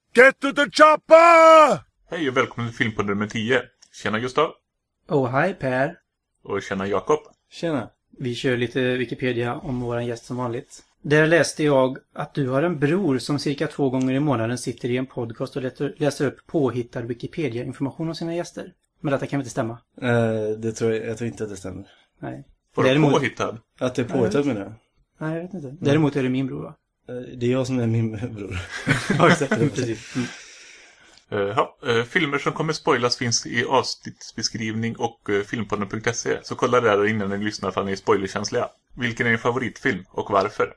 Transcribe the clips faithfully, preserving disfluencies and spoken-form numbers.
Get to the chopper! Hej och välkommen till Filmpodden nummer tio. Tjena Gustav. Oh, hej Per. Och tjena Jakob. Tjena. Vi kör lite Wikipedia om våran gäst som vanligt. Där läste jag att du har en bror som cirka två gånger i månaden sitter i en podcast och läser upp påhittad Wikipedia-information om sina gäster. Men detta kan inte stämma. Uh, det tror jag, jag tror inte att det stämmer. Nej. Var Däremot... du påhittad? Att det är påhittad med det? Nej, jag vet inte. Däremot är det min bror, va? Uh, det är jag som är min bror. Ja, exakt. Precis. Mm. Uh, ja, uh, filmer som kommer spoilas finns i avsnittsbeskrivning och uh, filmpodden punkt se. Så kolla där innan ni lyssnar för att ni är spoilerkänsliga. Vilken är din favoritfilm och varför?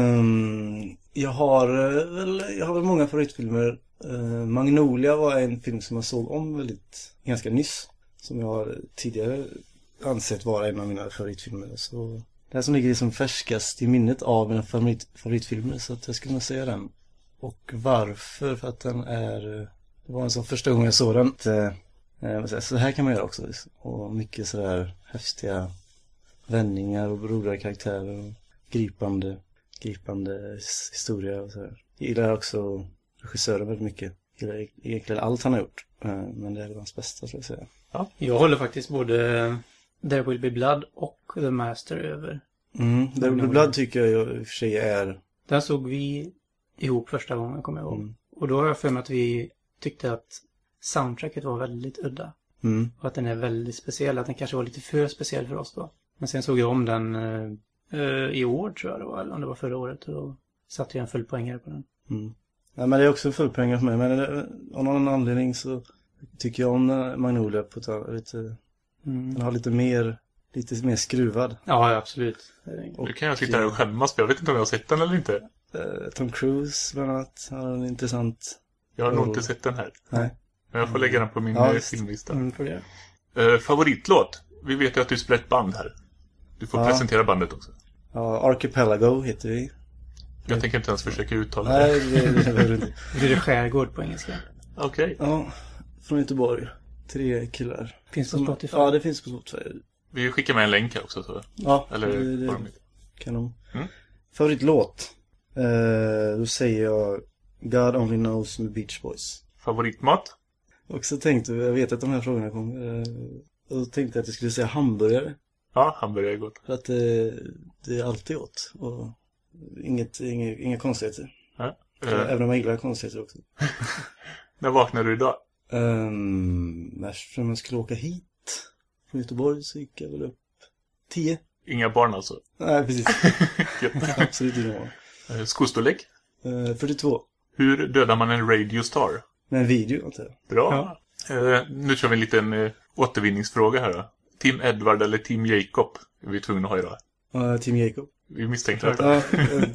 Um, jag har uh, väl jag har väl många favoritfilmer. Uh, Magnolia var en film som jag såg om väldigt ganska nyss. Som jag har tidigare ansett vara en av mina favoritfilmer. Så det här som ligger liksom färskast i minnet av mina favorit, favoritfilmer. Så att jag skulle nog säga den. Och varför? För att den är... Det var en sån första gången jag såg den. Att, eh, så här kan man göra också. Och mycket sådär häftiga vändningar och roliga karaktärer. Och gripande, gripande historia och sådär. Jag gillar också regissören väldigt mycket. Jag gillar egentligen allt han har gjort. Eh, men det är hans bästa, skulle jag säga. Ja. Jag håller faktiskt både There Will Be Blood och The Master över. Mm, There Will Be Blood tycker jag i och för sig är... Den såg vi ihop första gången, kommer jag ihåg. Mm. Och då har jag för mig att vi tyckte att soundtracket var väldigt udda. Mm. Och att den är väldigt speciell. Att den kanske var lite för speciell för oss då. Men sen såg jag om den uh, i år, tror jag det var. Eller om det var förra året. Och då satte jag en full poängare på den. Mm. Ja, men det är också en full poängare för mig. Men det, av någon anledning så tycker jag om Magnolia på ett lite... Mm. Den har lite mer... Lite mer skruvad. Ja, absolut. Och, nu kan jag sitta här och skämmas. Jag vet inte om jag har sett den eller inte. Uh, Tom Cruise bland annat har en intressant... Jag har nog inte sett den här. Nej. Men jag får lägga den på min ja, filmlista. Mm, för det. Uh, favoritlåt? Vi vet ju att du spelar ett band här. Du får ja. presentera bandet också. Ja, Archipelago heter vi. Jag tänker inte ens försöka uttala Nej, det. det, det, det, det. Det är det skärgård på engelska. Okej. Okay. Ja, från Göteborg. Tre killar. Finns på Spotify? Ja, det finns på Spotify. Vi skickar med en länk här också. Så. Ja, eller det, det, det. kanon. Mm? Favoritlåt? Uh, då säger jag God Only Knows med Beach Boys. Favoritmat? Och så tänkte jag, vet att de här frågorna kom. Uh, och då tänkte jag att jag skulle säga hamburgare. Ja, hamburgare är gott. För att uh, det är alltid gott. Och inget, inga, inga konstigheter. Ja. Uh. Även om jag gillar konstigheter också. När vaknade du idag? Um, när man skulle åka hit från Göteborg så gick jag väl upp tio. Inga barn alltså? Nej, precis. Absolut inga barn. Uh, skostorlek? Uh, fyrtiotvå. Hur dödar man en radio star? Med en video, antar jag. Bra. Ja. Uh, nu kör vi en liten uh, återvinningsfråga här då. Team Edward eller Team Jacob är vi tvungna att ha idag. Uh, Team Jacob. Vi misstänkte detta. Uh, uh.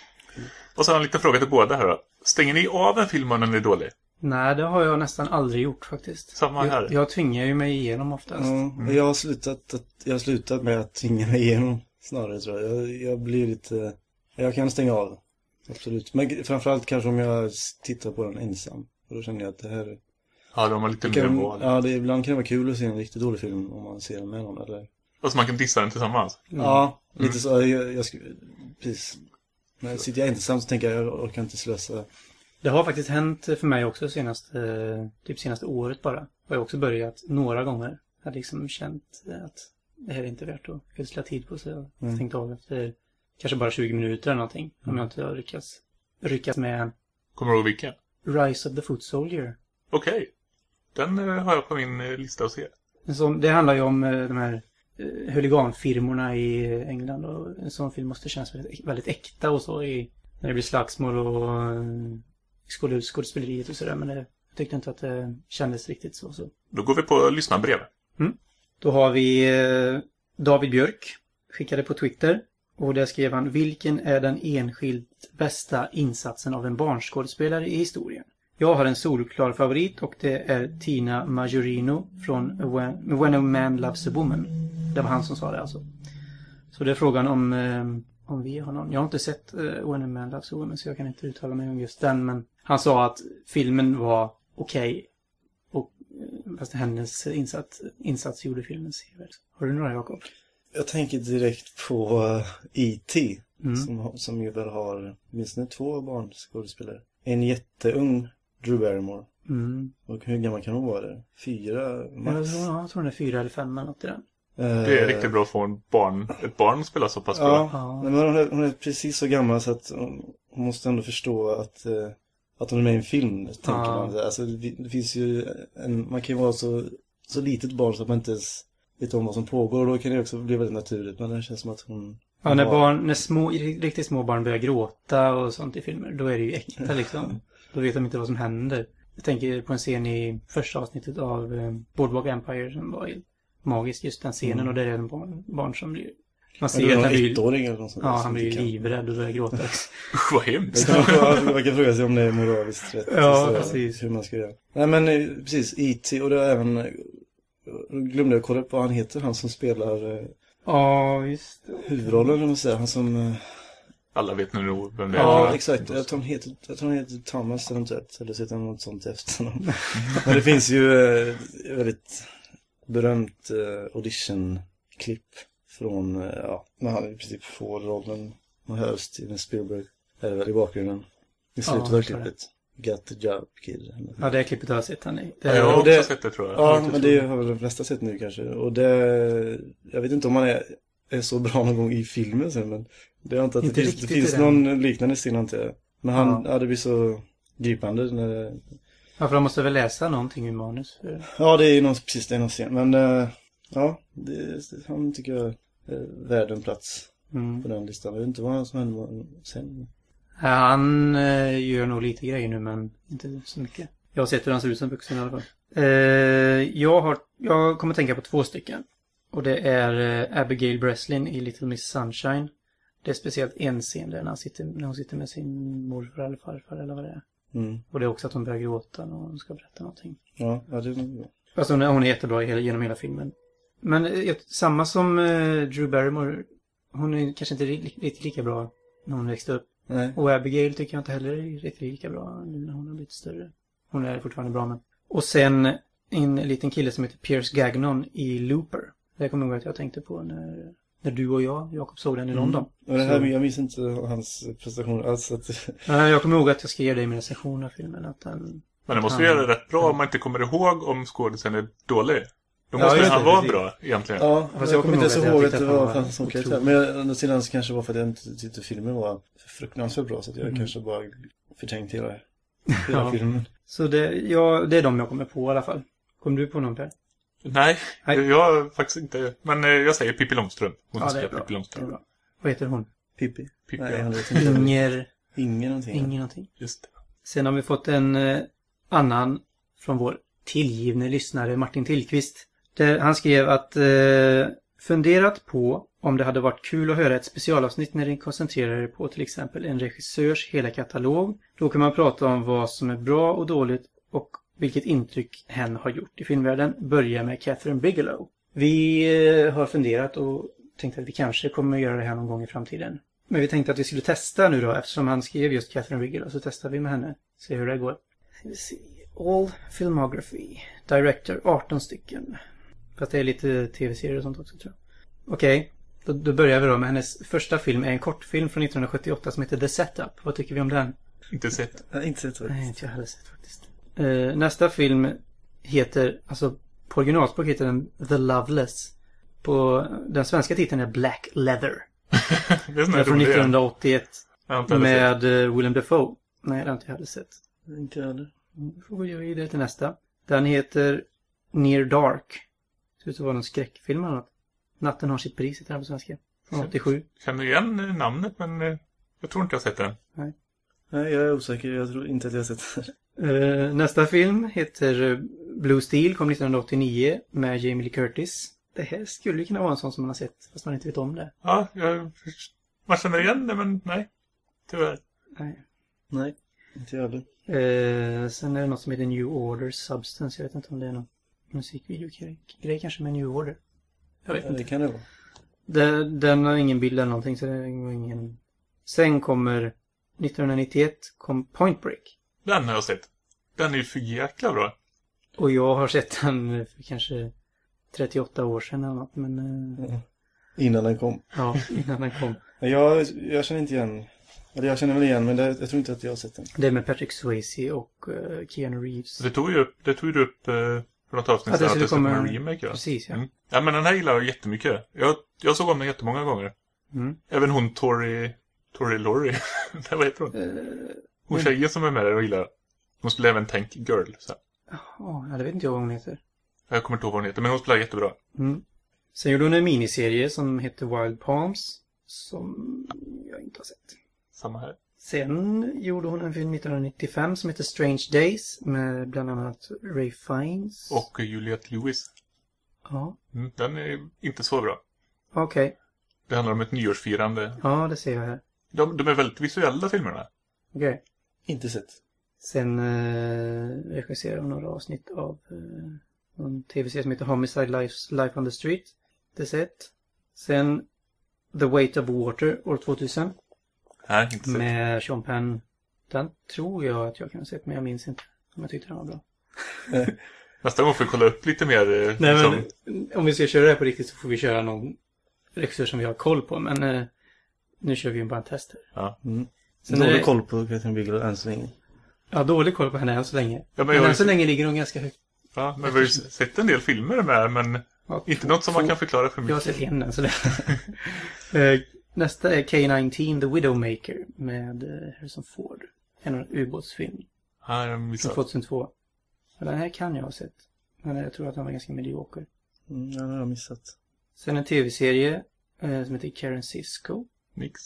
Och så har jag en liten fråga till båda här då. Stänger ni av en film när den är dålig? Nej, det har jag nästan aldrig gjort faktiskt. Samma här. Jag, jag tvingar ju mig igenom oftast. Ja, mm. jag, har slutat att, jag har slutat med att tvinga mig igenom snarare, tror jag. jag. Jag blir lite... Jag kan stänga av. Absolut. Men framförallt kanske om jag tittar på den ensam. Och då känner jag att det här... Ja, de har lite kan, mer mål. Ja, det, ibland kan det vara kul att se en riktigt dålig film om man ser den med någon. Eller... Och så man kan dissa den tillsammans. Mm. Ja, lite mm. så. Jag, jag skulle... Precis. Men sitter jag ensam så tänker jag jag orkar inte slösa... Det har faktiskt hänt för mig också senaste, typ senaste året bara. Och jag har också börjat några gånger. Jag har liksom känt att det här är inte värt att ödsla tid på. Så jag mm. tänkte av efter kanske bara tjugo minuter eller någonting. Mm. Om jag inte har lyckats, lyckats med... Kommer du ihåg vilken? Rise of the Foot Soldier. Okej. Okay. Den uh, har jag på min uh, lista att se. Så, det handlar ju om uh, de här uh, huliganfirmorna i England. Och en sån film måste kännas väldigt, väldigt äkta och så i, när det blir slagsmål och... Uh, skådespeleriet och sådär, men det, jag tyckte inte att det kändes riktigt så. så. Då går vi på lyssnarbrev. Mm. Då har vi eh, David Björk, skickade på Twitter, och där skrev han: vilken är den enskilt bästa insatsen av en barnskådespelare i historien? Jag har en solklar favorit och det är Tina Majorino från When, When a Man Loves a Woman. Det var han som sa det alltså. Så det är frågan om... Eh, Om vi har någon. Jag har inte sett uh, When a Man Loves a Woman, så jag kan inte uttala mig om just den. Men han sa att filmen var okej. Okay, och uh, fast hennes insats, insats gjorde filmen sevärd. Har du några, Jakob? Jag tänker direkt på uh, E T Mm. Som, som ju väl har minst två barnskådespelare. En jätteung Drew Barrymore. Mm. Och hur gammal kan hon vara där? Fyra max? Jag, jag tror den är fyra eller fem eller något i den. Det är riktigt bra att få en barn, ett barn att spela så pass bra. Ja, Ja. men hon är, hon är precis så gammal så att hon, hon måste ändå förstå att, eh, att hon är med i en film, tänker Ja. man. Alltså, det, det finns ju en, man kan ju vara så, så litet barn så att man inte ens vet om vad som pågår, och då kan det också bli väldigt naturligt. Men det känns som att hon... Ja, när, har- barn, när små, riktigt små barn börjar gråta och sånt i filmer, då är det ju äkta liksom. Då vet de inte vad som händer. Jag tänker på en scen i första avsnittet av eh, Boardwalk Empire som var helt magisk, just den scenen. Mm. Och där är en barn, barn som blir... Man Men ser det är att han någon blir... ettåring eller något sånt där Ja, som han blir inte kan- livrädd och börjar gråta. Usch, vad hemskt. Det kan man, fråga, man kan fråga sig om det är moraliskt rätt. Ja, så, precis. Hur man ska göra. Nej, men eh, precis, E T och det är även... eh, glömde jag kolla upp vad han heter, han som spelar eh, Ja, just det. huvudrollen, om man säger. Han som... Eh, Alla vet nu nog vem det är. ja, exakt. Jag tror han heter, jag tror han heter Thomas eventuellt. Eller så heter han något sånt efter honom. Men det finns ju eh, väldigt berömt eh, audition-klipp från, eh, ja, när han i princip får rollen. Man hör Steven Spielberg, är det väl i bakgrunden. I slutet Ja, av jag tror det. klippet. Got the job, kid. Ja, det klippet har jag sett han i. Det Ja, är, jag har och det- också sett det, tror jag. Ja, men det har väl de flesta sett nu kanske. Och det, jag vet inte om man är, är så bra någon gång i filmen sen, men det är inte att Inte det finns, det riktigt finns i den. någon liknande scen, inte jag. Men han, Ja. ja. det blir så gripande när det, ja, för de måste väl läsa någonting i manus. För... ja, det är ju någon, precis, det är någon scen. Men äh, ja, det, han tycker jag är värd en plats Mm. på den listan. Jag vet inte vad som händer sen. Ja, han eh, gör nog lite grejer nu, men inte så mycket. Jag har sett hur han ser ut som vuxen i alla fall. Eh, jag, har, jag kommer tänka på två stycken. Och det är eh, Abigail Breslin i Little Miss Sunshine. Det är speciellt en scen där när, han sitter, när hon sitter med sin morfar eller farfar eller vad det är. Mm. Och det är också att hon börjar gråta när hon ska berätta någonting. Ja, ja, det är nog bra. Alltså hon är, hon är jättebra i hela, genom hela filmen. Men eh, samma som eh, Drew Barrymore, hon är kanske inte riktigt, riktigt lika bra när hon växte upp. Nej. Och Abigail tycker jag inte heller är riktigt lika bra nu när hon har blivit större. Hon är fortfarande bra, men... Och sen en liten kille som heter Pierce Gagnon i Looper. Det kommer jag ihåg att jag tänkte på när, när du och jag, Jakob, såg den i London. Och det här, Så- jag minns inte hans prestation alls. Att, Ja, jag kommer ihåg att jag skrev det i min recension av filmen. Att den... Men det måste ju Ja. göra det rätt bra om man inte kommer ihåg om skådisen är dålig. Då Ja, måste just han det, vara precis. bra, egentligen. ja, Fast jag kommer inte ens ihåg att ihåg jag att det tyckte att var han fan var som karaktär. otrolig. Men jag- å sidan så kanske var för att jag inte tyckte filmen var fruktansvärt bra. Så att jag Mm. kanske bara förtänkt hela, hela Ja. filmen. Så det, ja, det är de jag kommer på i alla fall. Kom du på någon, Per? Nej, Nej. jag faktiskt inte. Men eh, jag säger Pippi Långstrump. Hon Ja, ska det är spela bra. Pippi Det är Långstrump. bra. Vad heter hon? Pippi? Pippi, Nej, ja. han vet inte. Inger... Ingen någonting. Ingen någonting. Just det. Sen har vi fått en eh, annan från vår tillgivne lyssnare Martin Tillqvist. Där han skrev att eh, funderat på om det hade varit kul att höra ett specialavsnitt när ni koncentrerar er på till exempel en regissörs hela katalog. Då kan man prata om vad som är bra och dåligt och vilket intryck hen har gjort i filmvärlden. Börja med Catherine Bigelow. Vi eh, har funderat och tänkte att vi kanske kommer att göra det här någon gång i framtiden. Men vi tänkte att vi skulle testa nu då, eftersom han skrev just Catherine Bigelow, så testar vi med henne. Se hur det går. Ska vi se. All filmography. Director, arton stycken. Fast det är lite tv-serier och sånt också, tror jag. Okej, då, då börjar vi då med hennes första film. Är en kortfilm från nittonhundrasjuttioåtta som heter The Setup. Vad tycker vi om den? Inte sett. Jag har inte sett det. Nej, inte jag heller sett faktiskt. Eh, nästa film heter, alltså på originalspråk heter den The Loveless. På den svenska titeln är Black Leather. Det är Den sån är här från rolig. nittonhundraåttioett. Jag har inte heller sett. Med eh, Willem Dafoe. Nej, det har inte jag heller sett. Inte jag heller. Då får vi gå vidare till nästa. Den heter Near Dark. Det ser ut att vara någon skräckfilm eller något. Natten har sitt pris, heter den på svenska. Från åttiosju. Känner igen eh, namnet, men eh, jag tror inte jag har sett den. Nej, jag är osäker. Jag tror inte att jag har sett det. Eh, nästa film heter eh, Blue Steel, kom nittonhundraåttionio med Jamie Lee Curtis. Det här skulle ju kunna vara en sån som man har sett, fast man inte vet om det. Ja, jag, man känner igen det, men nej. Tyvärr. Nej. Nej, inte jag heller. Eh, sen är det något som heter New Order Substance. Jag vet inte om det är någon musikvideo-grej kanske med New Order. Jag vet Ja, inte. det kan det vara. Den, den har ingen bild eller någonting, så det är ingen... Sen kommer nittonhundranittioett kom Point Break. Den har jag sett. Den är ju för jäkla bra. Och jag har sett den för kanske trettioåtta år sedan eller något, men... eh, Innan den kom. ja, innan den kom. Jag, jag känner inte igen Ja, det jag känner väl igen, men det, jag tror inte att jag har sett den. Det är med Patrick Swayze och uh, Keanu Reeves. Det tog ju upp, det tog ju upp uh, för något avsnitt Att det sedan att skulle det skulle komma- komma en remake. Ja. Precis, ja. Mm. Ja, men den här gillar jag jättemycket. Jag, jag såg om den jättemånga gånger. Mm. Även hon, Tori... Tori Laurie. Vad heter hon? Uh, Hon tjejen som är med där och gillar. Hon skulle även Tank Girl. Så. ja, det vet inte jag vad hon heter. Jag kommer inte ihåg vad hon heter, men hon spelar jättebra. Mm. Sen gjorde hon en miniserie som heter Wild Palms. Som jag inte har sett. Samma här. Sen gjorde hon en film nittonhundranittiofem som heter Strange Days. Med bland annat Ray Fiennes. Och Juliette Lewis. Ja, Mm, den är inte så bra. okej. Det handlar om ett nyårsfirande. Ja, det ser jag här. De, de är väldigt visuella filmerna. Okej. Inte sett. Sen eh, regisserade hon några avsnitt av eh, en tv-serie som heter Homicide Life, Life on the Street. Det sett. Sen The Weight of Water år tvåtusen. Nej, inte sett. Med Sean Penn. Den tror jag att jag kan ha sett, men jag minns inte om jag tyckte den var bra. Nästa gång får vi kolla upp lite mer. Eh, Nej, som, men om vi ska köra det här på riktigt så får vi köra någon regissör som vi har koll på. Men eh, nu kör vi ju bara en test här. ja. Mm. Sen Dålig är det- koll på Catherine Bigelow än så länge. Ja, dålig koll på henne än så länge. Ja, men men jag har än ju så sett- länge ligger hon ganska högt. Ja, men vi har ju sett en del filmer med, men Ja, inte två- något som man två- kan förklara för Jag har mycket. sett en än så länge. Eh, Nästa är K nitton The Widowmaker med eh, Harrison Ford. En ubåtsfilm Ja, jag från missade. tvåtusentvå. Och den här kan jag ha sett. Men jag tror att den var ganska medioker. Mm, ja, det har jag missat. Sen en tv-serie eh, som heter Karen Cisco. Nix.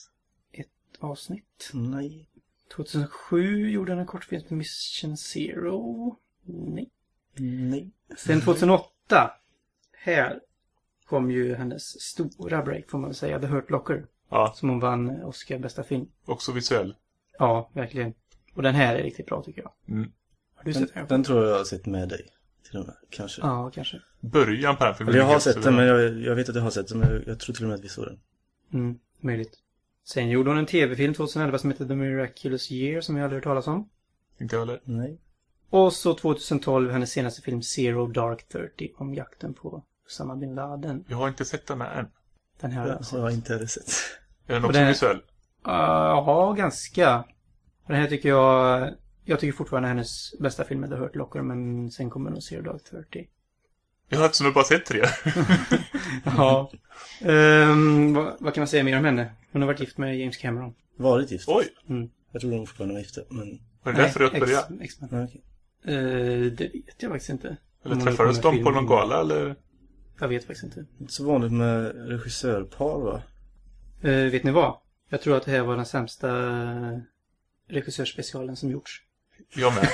Avsnitt. Nej. tvåtusensju gjorde han en kortfilm med Mission Zero. Nej. Nej. Sen tvåtusenåtta. Här kom ju hennes stora break får man väl säga. The Hurt Locker. Ja, Som hon vann Oscar bästa film. också visuell. Ja, verkligen. Och den här är riktigt bra tycker jag. Mm. Har du Den, sett den? den tror jag jag har sett med dig. Till och med, kanske. Ja, kanske. Början på den filmen. Eller jag är har helt sett den, suverän. men jag, jag vet att jag har sett den, men jag, jag tror till och med att vi såg den. Mm, möjligt. Sen gjorde hon en tv-film tjugoelva som heter The Miraculous Year som jag aldrig hört talas om. Inte jag heller. Nej. Och så tjugotolv hennes senaste film Zero Dark Thirty om jakten på Osama bin Laden. Jag har inte sett den här än. Den här har Jag jag sett. har inte heller sett. Är den Och också den- visuell? Uh, ja, ganska. Och den här tycker jag... Jag tycker fortfarande hennes bästa film är The Hurt Locker, men sen kommer nog Zero Dark Thirty. Jag har eftersom jag bara sett tre. Ja. Um, vad, vad kan man säga mer om henne? Hon har varit gift med James Cameron. Varit gift. Oj, Mm. Jag tror de fortfarande var gifta, men... var det därför du ex- började? ex-man. Ja, okej. Eh, det vet jag faktiskt inte. Eller Om hon träffades har kommit de på film- någon gala, eller? Jag vet faktiskt inte. Inte så vanligt med regissörpar, va? Eh, vet ni vad? Jag tror att det här var den sämsta regissörsspecialen som gjorts. Jag med.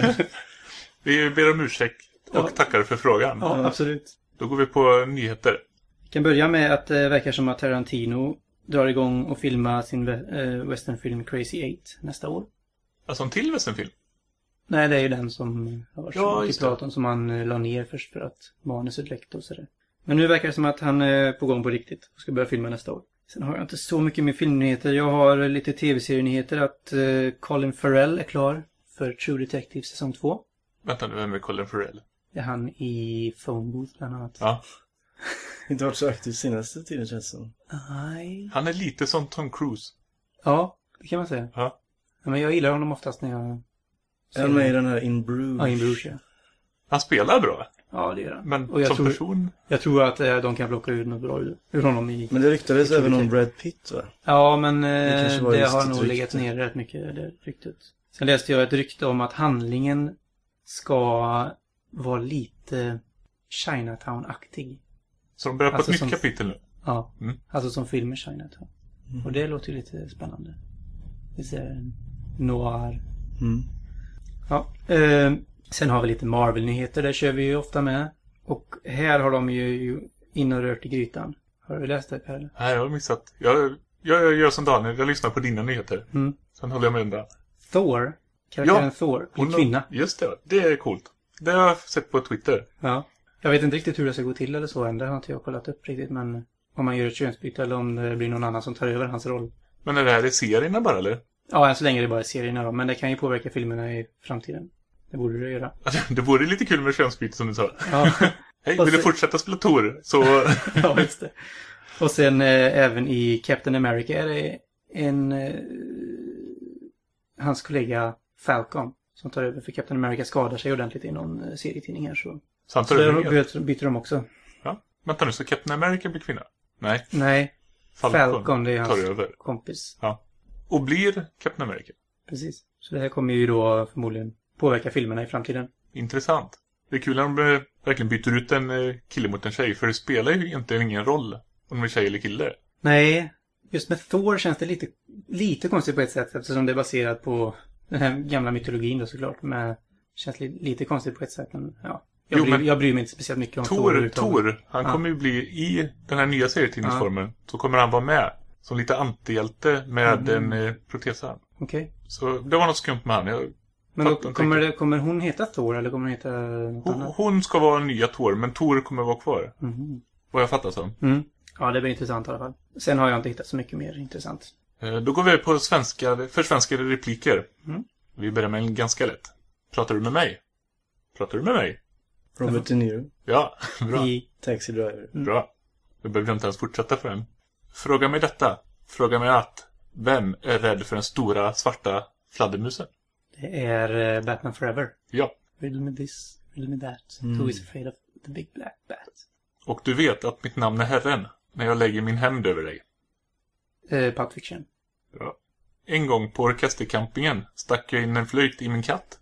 Vi ber om ursäkt och Ja. tackar för frågan. Ja, absolut. Då går vi på nyheter. Vi kan börja med att det verkar som att Tarantino drar igång och filma sin eh, westernfilm Crazy Eight nästa år. Alltså en till westernfilm. Nej, det är ju den som har varit Ja, så mycket just det. prat om som han eh, la ner först för att manuset läckte och sådär. Men nu verkar det som att han är på gång på riktigt och ska börja filma nästa år. Sen har jag inte så mycket med filmnyheter. Jag har lite tv-serienyheter att eh, Colin Farrell är klar för True Detective säsong två. Vänta nu, vem är Colin Farrell? Det är han i Phone Booth bland annat. Ja. Inte varit så aktiv senaste tiden, känns det som. Nej. Han är lite som Tom Cruise. Ja, det kan man säga. Ja. Ja, men jag gillar honom oftast när jag... Är han med i den här In Bruges? Ja, in Bruges, ja. Han spelar bra. Ja, det gör han. Men Och jag som tror, person... jag tror att eh, de kan plocka ut något bra ur, ur honom i... Men det ryktades Jag tror även det om kan- Brad Pitt, va? Ja, men Det eh, kanske det, var just har ett nog rykte. legat ner rätt mycket, det ryktet. Sen läste jag ett rykte om att handlingen ska vara lite Chinatown-aktig. Så de börjar på Alltså ett nytt som- kapitel nu. Ja, Mm. alltså som filmer Chinatown. Mm. Och det låter ju lite spännande. Det ser noir. Mm. Ja. Eh, sen har vi lite Marvel-nyheter, där kör vi ju ofta med. Och här har de ju in och rört i grytan. Har du läst det, Per? Nej, jag har missat. Jag, jag gör som Daniel, jag lyssnar på dina nyheter. Mm. Sen håller jag med undan. Thor, karaktären Ja, Thor, blir Hon- kvinna. Just det, det är coolt. Det har jag sett på Twitter. Ja. Jag vet inte riktigt hur det ska gå till eller så än. Det har inte jag kollat upp riktigt. Men om man gör ett könsbyte eller om det blir någon annan som tar över hans roll. Men är det här i serierna bara, eller? Ja, än så länge är det bara serierna då. Men det kan ju påverka filmerna i framtiden. Det borde det göra. Det vore lite kul med könsbyte som du sa. Ja, Hej, Och vill du sen- fortsätta spela Tor? Så... ja just det. Och sen eh, även i Captain America är det en eh, hans kollega Falcon som tar över för Captain America skadar sig ordentligt i någon eh, serietidning här. Så, Så han så tar där över helt. byter, byter de också. Ja. Vänta nu, så Captain America blir kvinna? Nej, Nej, Falcon, Falcon det är tar hans över. kompis. Ja. Och blir Captain America. Precis. Så det här kommer ju då förmodligen påverka filmerna i framtiden. Intressant. Det är kul när de eh, verkligen byter ut en eh, kille mot en tjej. För det spelar ju egentligen ingen roll om de är tjej eller kille. Nej, just med Thor känns det lite, lite konstigt på ett sätt eftersom det är baserat på den här gamla mytologin då såklart. Men känns li, lite konstigt på ett sätt. Men ja, jag, Jo, bryr, men jag bryr mig inte speciellt mycket om Thor. Tor, överhuvudtaget. Tor han Ja. kommer ju bli i den här nya serietidningsformen. Så kommer han vara med som lite antihjälte med Mm. en eh, protesarm. Okej. Så det var något skumt med han. Jag, Men då Fattar inte kommer, riktigt. det, kommer hon heta Thor eller kommer hon heta något hon, annat? hon ska vara nya Tor, men Tor kommer vara kvar. Mhm. Vad jag fattar som. Mm. Ja, det blir intressant i alla fall. Sen har jag inte hittat så mycket mer intressant. Eh, Då går vi på svenska, försvenskade repliker. Mm. Vi börjar med en ganska lätt. Pratar du med mig? Pratar du med mig? Robert De Niro. Ja, bra. I, Taxi Driver. Bra. Då behöver jag inte ens fortsätta för en. Fråga mig detta. Fråga mig att. Vem är rädd för den stora svarta fladdermusen? det är eh, Batman Forever. Ja. Riddle me this, riddle me that. Mm. Who is afraid of the big black bat? Och du vet att mitt namn är Herren när jag lägger min hämnd över dig. Eh, Pulp Fiction. Ja. En gång på orkestercampingen stack jag in en flöjt i min katt.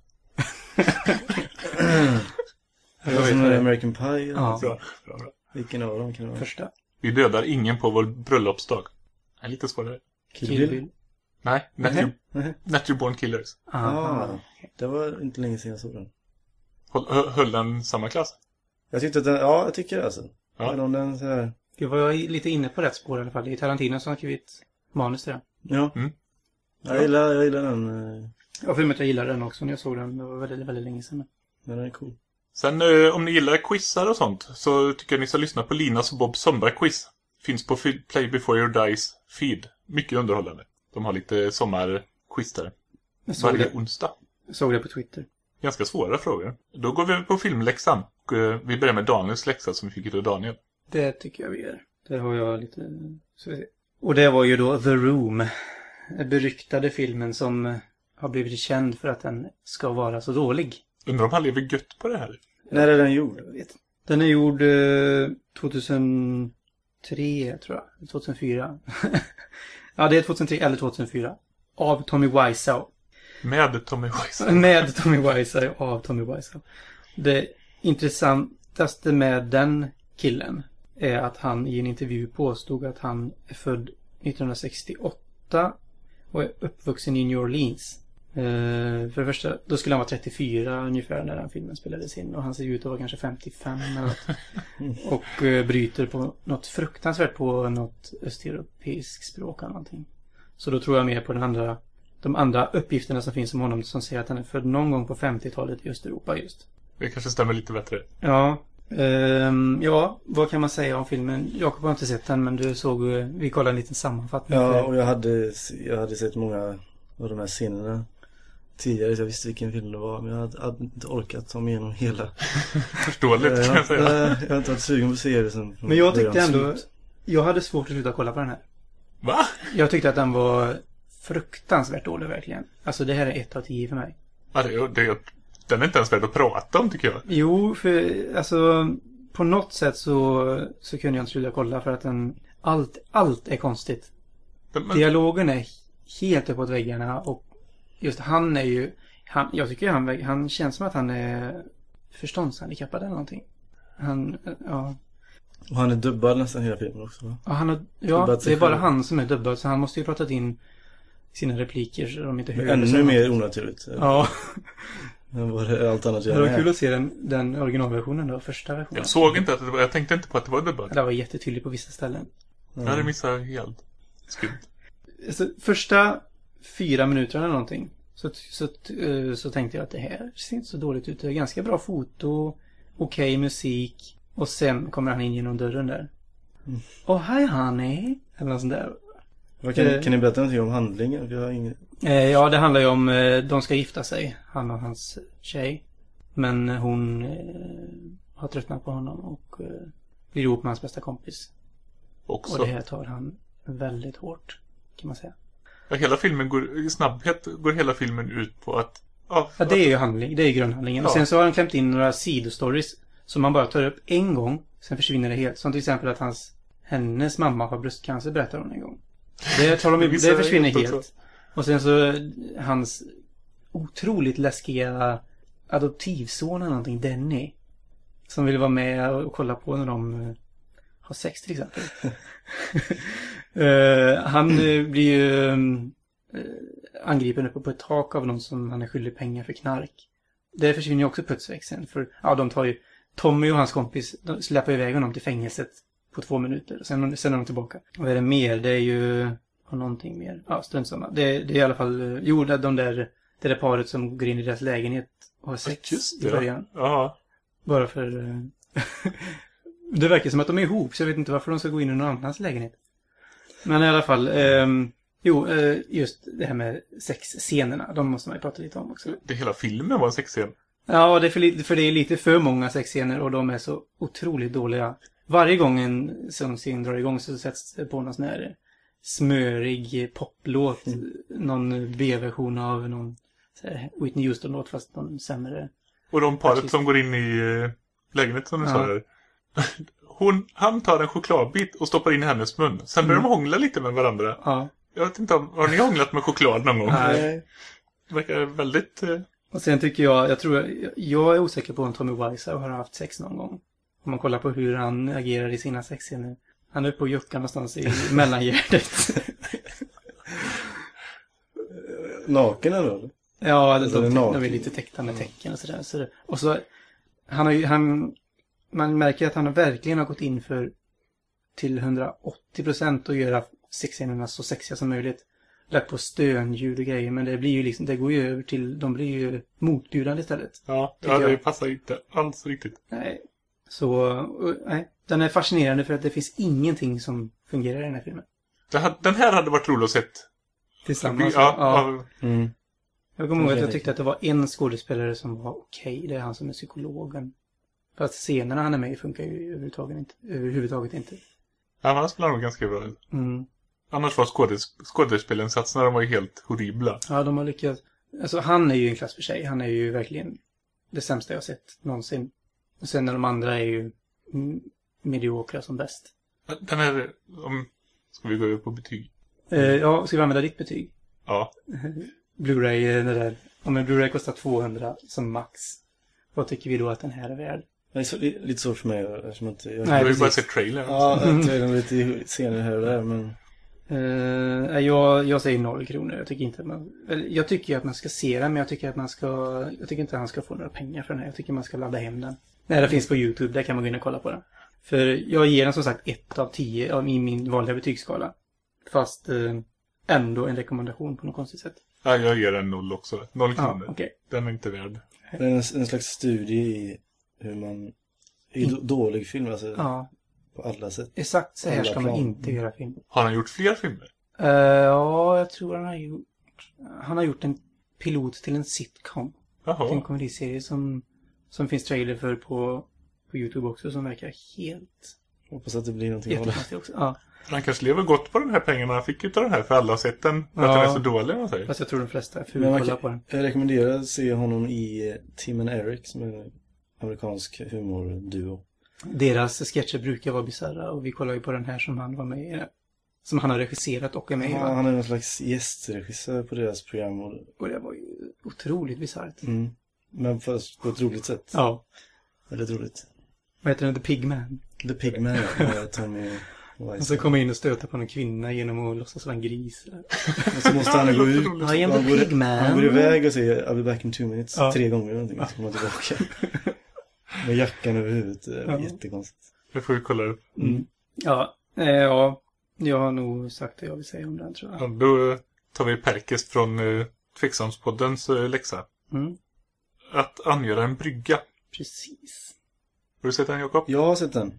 Det var som American Pie. eller Ja. något. Bra, bra, bra. Vilken av dem kan det vara? Första. Vi dödar ingen på vår bröllopsdag. Det är lite svårare. Kill Bill. Nej, Natural, Nej. Natural Born Killers. Aha. Ah, det var inte länge sedan jag såg den. Höll, hö- höll den samma klass? Jag tyckte att den, ja jag tycker det alltså. Ja. Ja. Om den så här, Jag var lite inne på rätt spår i alla fall. Det är Tarantino som har skrivit manus till den. ja. Mm. Jag gillar, jag gillar den. eh, Jag får med att jag gillade den också när jag såg den. Det var väldigt, väldigt länge sedan. Men den är cool. Sen eh, om ni gillar quizar och sånt så tycker jag ni ska lyssna på Linas och Bobs sommarquiz. Finns på Fi- Play Before Your Dies feed. Mycket underhållande. De har lite sommarquiz där. Jag såg Varje det, onsdag. jag såg det på Twitter. Ganska svåra frågor. Då går vi över på filmläxan. Och, eh, vi börjar med Daniels läxa som vi fick av Daniel. Det tycker jag vi gör. Det har jag lite... Så vi se. Och det var ju då The Room. Den beryktade filmen som har blivit känd för att den ska vara så dålig. Undrar om han lever gött på det här. När är den gjord? Jag vet. Den är gjord eh, tjugohundratre tror jag. tjugohundrafyra. Ja, det är tjugohundratre eller tjugohundrafyra. Av Tommy Wiseau. Med Tommy Wiseau. Med Tommy Wiseau. Av Tommy Wiseau. Det intressantaste med den killen är att han i en intervju påstod att han är född nittonhundrasextioåtta och är uppvuxen i New Orleans. Uh, för det första, då skulle han vara trettiofyra ungefär när den filmen spelades in och han ser ut att vara kanske femtiofem eller något. Och uh, bryter på något fruktansvärt på något östeuropeiskt språk eller någonting. Så då tror jag mer på den andra, de andra uppgifterna som finns om honom som säger att han är född någon gång på femtiotalet i Östeuropa just. Det kanske stämmer lite bättre. Ja, ehm, ja, vad kan man säga om filmen? Jakob har inte sett den, men du såg, vi kollade en liten sammanfattning. Ja, och jag hade, jag hade sett många av de här scenerna tidigare, så jag visste vilken film det var, men jag hade, hade inte orkat ta mig igenom hela. Förståeligt kan jag jag, säga. jag, jag har inte varit sugen på att se det sen. Men jag tyckte början till ändå, slut. jag hade svårt att sluta kolla på den här. Va? Jag tyckte att den var fruktansvärt dålig verkligen. Alltså det här är ett av tio för mig. Ja, det, det, den är inte ens värd att prata om tycker jag. Jo, för alltså på något sätt så, så kunde jag inte sluta kolla för att den, allt, allt är konstigt. Men, men, Dialogen är helt uppåt väggarna och just han är ju, han, jag tycker han, han känns som att han är förståndshandikappad eller någonting. Han, ja. Och han är dubbad nästan hela filmen också, va? Ja, han har, ja Dubbat det sig är bara själv. han som är dubbad så han måste ju pratat in sina repliker så de inte hör. Ännu mer onaturligt. Ja, Men var det allt annat det jag var kul att se den, den originalversionen då, första versionen. jag såg inte att det var, jag tänkte inte på att det var dubbat. Det var jättetydligt på vissa ställen. Jag hade missat helt. Skumt. Alltså, första fyra minuterna eller någonting så, så, så, så tänkte jag att det här ser inte så dåligt ut. Det är ganska bra foto, okej musik och sen kommer han in genom dörren där. Mm. Oh, hi honey. Eller något sånt där. Vad kan, Eh. kan ni berätta någonting om handlingen? Jag har ingen... Eh, ja, det handlar ju om eh, de ska gifta sig, han och hans tjej. Men hon eh, har tröttnat på honom och eh, blir ihop med hans bästa kompis. Också. Och det här tar han väldigt hårt, kan man säga. Ja, hela filmen går, i snabbhet går hela filmen ut på att... Ja, Ja, det är ju handling. Det är ju grundhandlingen. Ja. Och sen så har han klämt in några sidostories som man bara tar upp en gång. Sen försvinner det helt. Som till exempel att hans, hennes mamma har bröstcancer, berättar hon en gång. Det, tar de, Det det visar försvinner helt helt. också. Och sen så hans otroligt läskiga adoptivson eller någonting, Denny. Som vill vara med och kolla på när de eh, har sex till exempel. uh, han uh, blir ju uh, angripen uppe på ett tak av någon som han är skyldig pengar för knark. Det försvinner ju också putsväxeln. För ja, de tar ju Tommy och hans kompis, de släpper iväg honom till fängelset på två minuter. Sen, sen är de tillbaka. Vad är det mer? Det är ju och någonting mer. Ja, strunt samma. Det, det är i alla fall, jo, de där, det där paret som går in i deras lägenhet och har sex Just i det. början. Ja. Bara för... eh, det verkar som att de är ihop, så jag vet inte varför de ska gå in i någon annans lägenhet. Men i alla fall, ehm, jo, eh, just det här med sexscenerna, de måste man ju prata lite om också. Det hela filmen var en sexscen. Ja, det är för, li- för det är lite för många sexscener och de är så otroligt dåliga. Varje gång en sån scen drar igång så sätts det på någon sån här smörig poplåt. Mm. Någon B-version av någon så här Whitney Houston-låt fast någon sämre. Och de paret Artist. som går in i eh, lägenheten som du Ja. sa där. Hon, han tar en chokladbit och stoppar in i hennes mun. Sen börjar Mm. de hångla lite med varandra. Ja. Jag vet inte, om- har ni hånglat med choklad någon gång? Nej. Det verkar väldigt... Eh, Och sen tycker jag, jag tror, jag, jag är osäker på om Tommy Wiseau har haft sex någon gång. Om man kollar på hur han agerar i sina sexscener. Han är uppe och juckar någonstans i mellangärdet. Naken eller? Ja, det, Alltså, de, det är de naken. är lite täckta med tecken och sådär. Så det, och så, han har ju, han, man märker att han har verkligen har gått in för till hundraåttio procent att göra sexscenerna så sexiga som möjligt. Lagt på stönljud och grejer, men det blir ju liksom, det går ju över till, de blir ju motbjudande istället. ja, Tycker ja, det jag. passar inte alls riktigt. Nej. Så, och, nej. Den är fascinerande för att det finns ingenting som fungerar i den här filmen. Det hade, den här hade varit rolig att sett. Tillsammans. Ja, ja. ja. Mm. Jag kommer ihåg att jag tyckte att det var en skådespelare som var okej. Det är han som är psykologen. Fast scenerna han är med i funkar ju överhuvudtaget inte. Överhuvudtaget inte. ja, han spelar nog ganska bra. Mm. Annars var skådes, skådespelinsatserna, de var ju helt horribla. Ja, de har lyckats. Alltså han är ju en klass för sig. Han är ju verkligen det sämsta jag har sett någonsin. Och sen när de andra är ju mm, mediokra som bäst. Den här, om, ska vi gå över på betyg? Eh, ja, ska vi använda ditt betyg? Ja. Blu-ray, eh, det där. Om en Blu-ray kostar tvåhundra som max. Vad tycker vi då att den här är värd? Det är så, det är lite svårt för mig eftersom jag inte... Jag, Vi Nej, har ju bara precis. sett trailern. ja, jag tror lite senare här och där, men... Uh, jag, jag säger noll kronor. Jag tycker inte att man... Eller, jag tycker att man ska se den, men jag tycker att man ska... Jag tycker inte att han ska få några pengar för den här. Jag tycker man ska ladda hem den. Nej, det finns på YouTube. Där kan man gå in och kolla på den. För jag ger den som sagt ett av tio av i min vanliga betygsskala. Fast uh, ändå en rekommendation på något konstigt sätt. Ja, jag ger den noll också. Noll Ja, kronor. okej. Den är inte värd. Det är en, en slags studie i hur man... I do, dålig film, alltså. Ja, På alla sätt. exakt så här Alla ska man plan. inte göra film. Har han gjort fler filmer? Uh, ja, jag tror han har gjort... Han har gjort en pilot till en sitcom. Det är en Jaha. komediserie som, som finns trailer för på, på YouTube också som verkar helt Hoppas att det blir någonting av det. jättekonstigt också. Ja, Han kanske lever gott på den här pengarna han fick ut av den här, för alla har sett den. För Ja. att den är så dålig, man säger. fast jag tror de flesta är Men man fulkolla kan, på den. jag rekommenderar att se honom i eh, Tim and Eric som är en amerikansk humorduo. Deras sketcher brukar vara bizarra och vi kollar ju på den här som han var med i. Som han har regisserat och är med i. Ja, va? han är någon slags gästregissör på deras program. Och, Och det var ju otroligt bisarrt. mm. Men fast på ett roligt sätt. Ja. Väldigt roligt. Vad heter den? The Pigman. The Pigman, ja, med Tommy Och Wiseau. så kommer in och stöter på en kvinna genom att låtsas vara en gris. Och så måste han gå ut. I am the Han går, Pigman. han går iväg och säger I'll be back in two minutes. Ja. Tre gånger eller någonting. Så kommer han tillbaka. Med jackan över huvudet. Det var Ja. jättekonstigt. Det får vi kolla upp. Mm. Ja, eh, ja, jag har nog sagt det jag vill säga om den, tror jag. Ja, då tar vi Perkes från uh, Tveksamspoddens uh, läxa. Mm. Att angöra en brygga. Precis. Har du sett den, Jakob? Jag har sett den.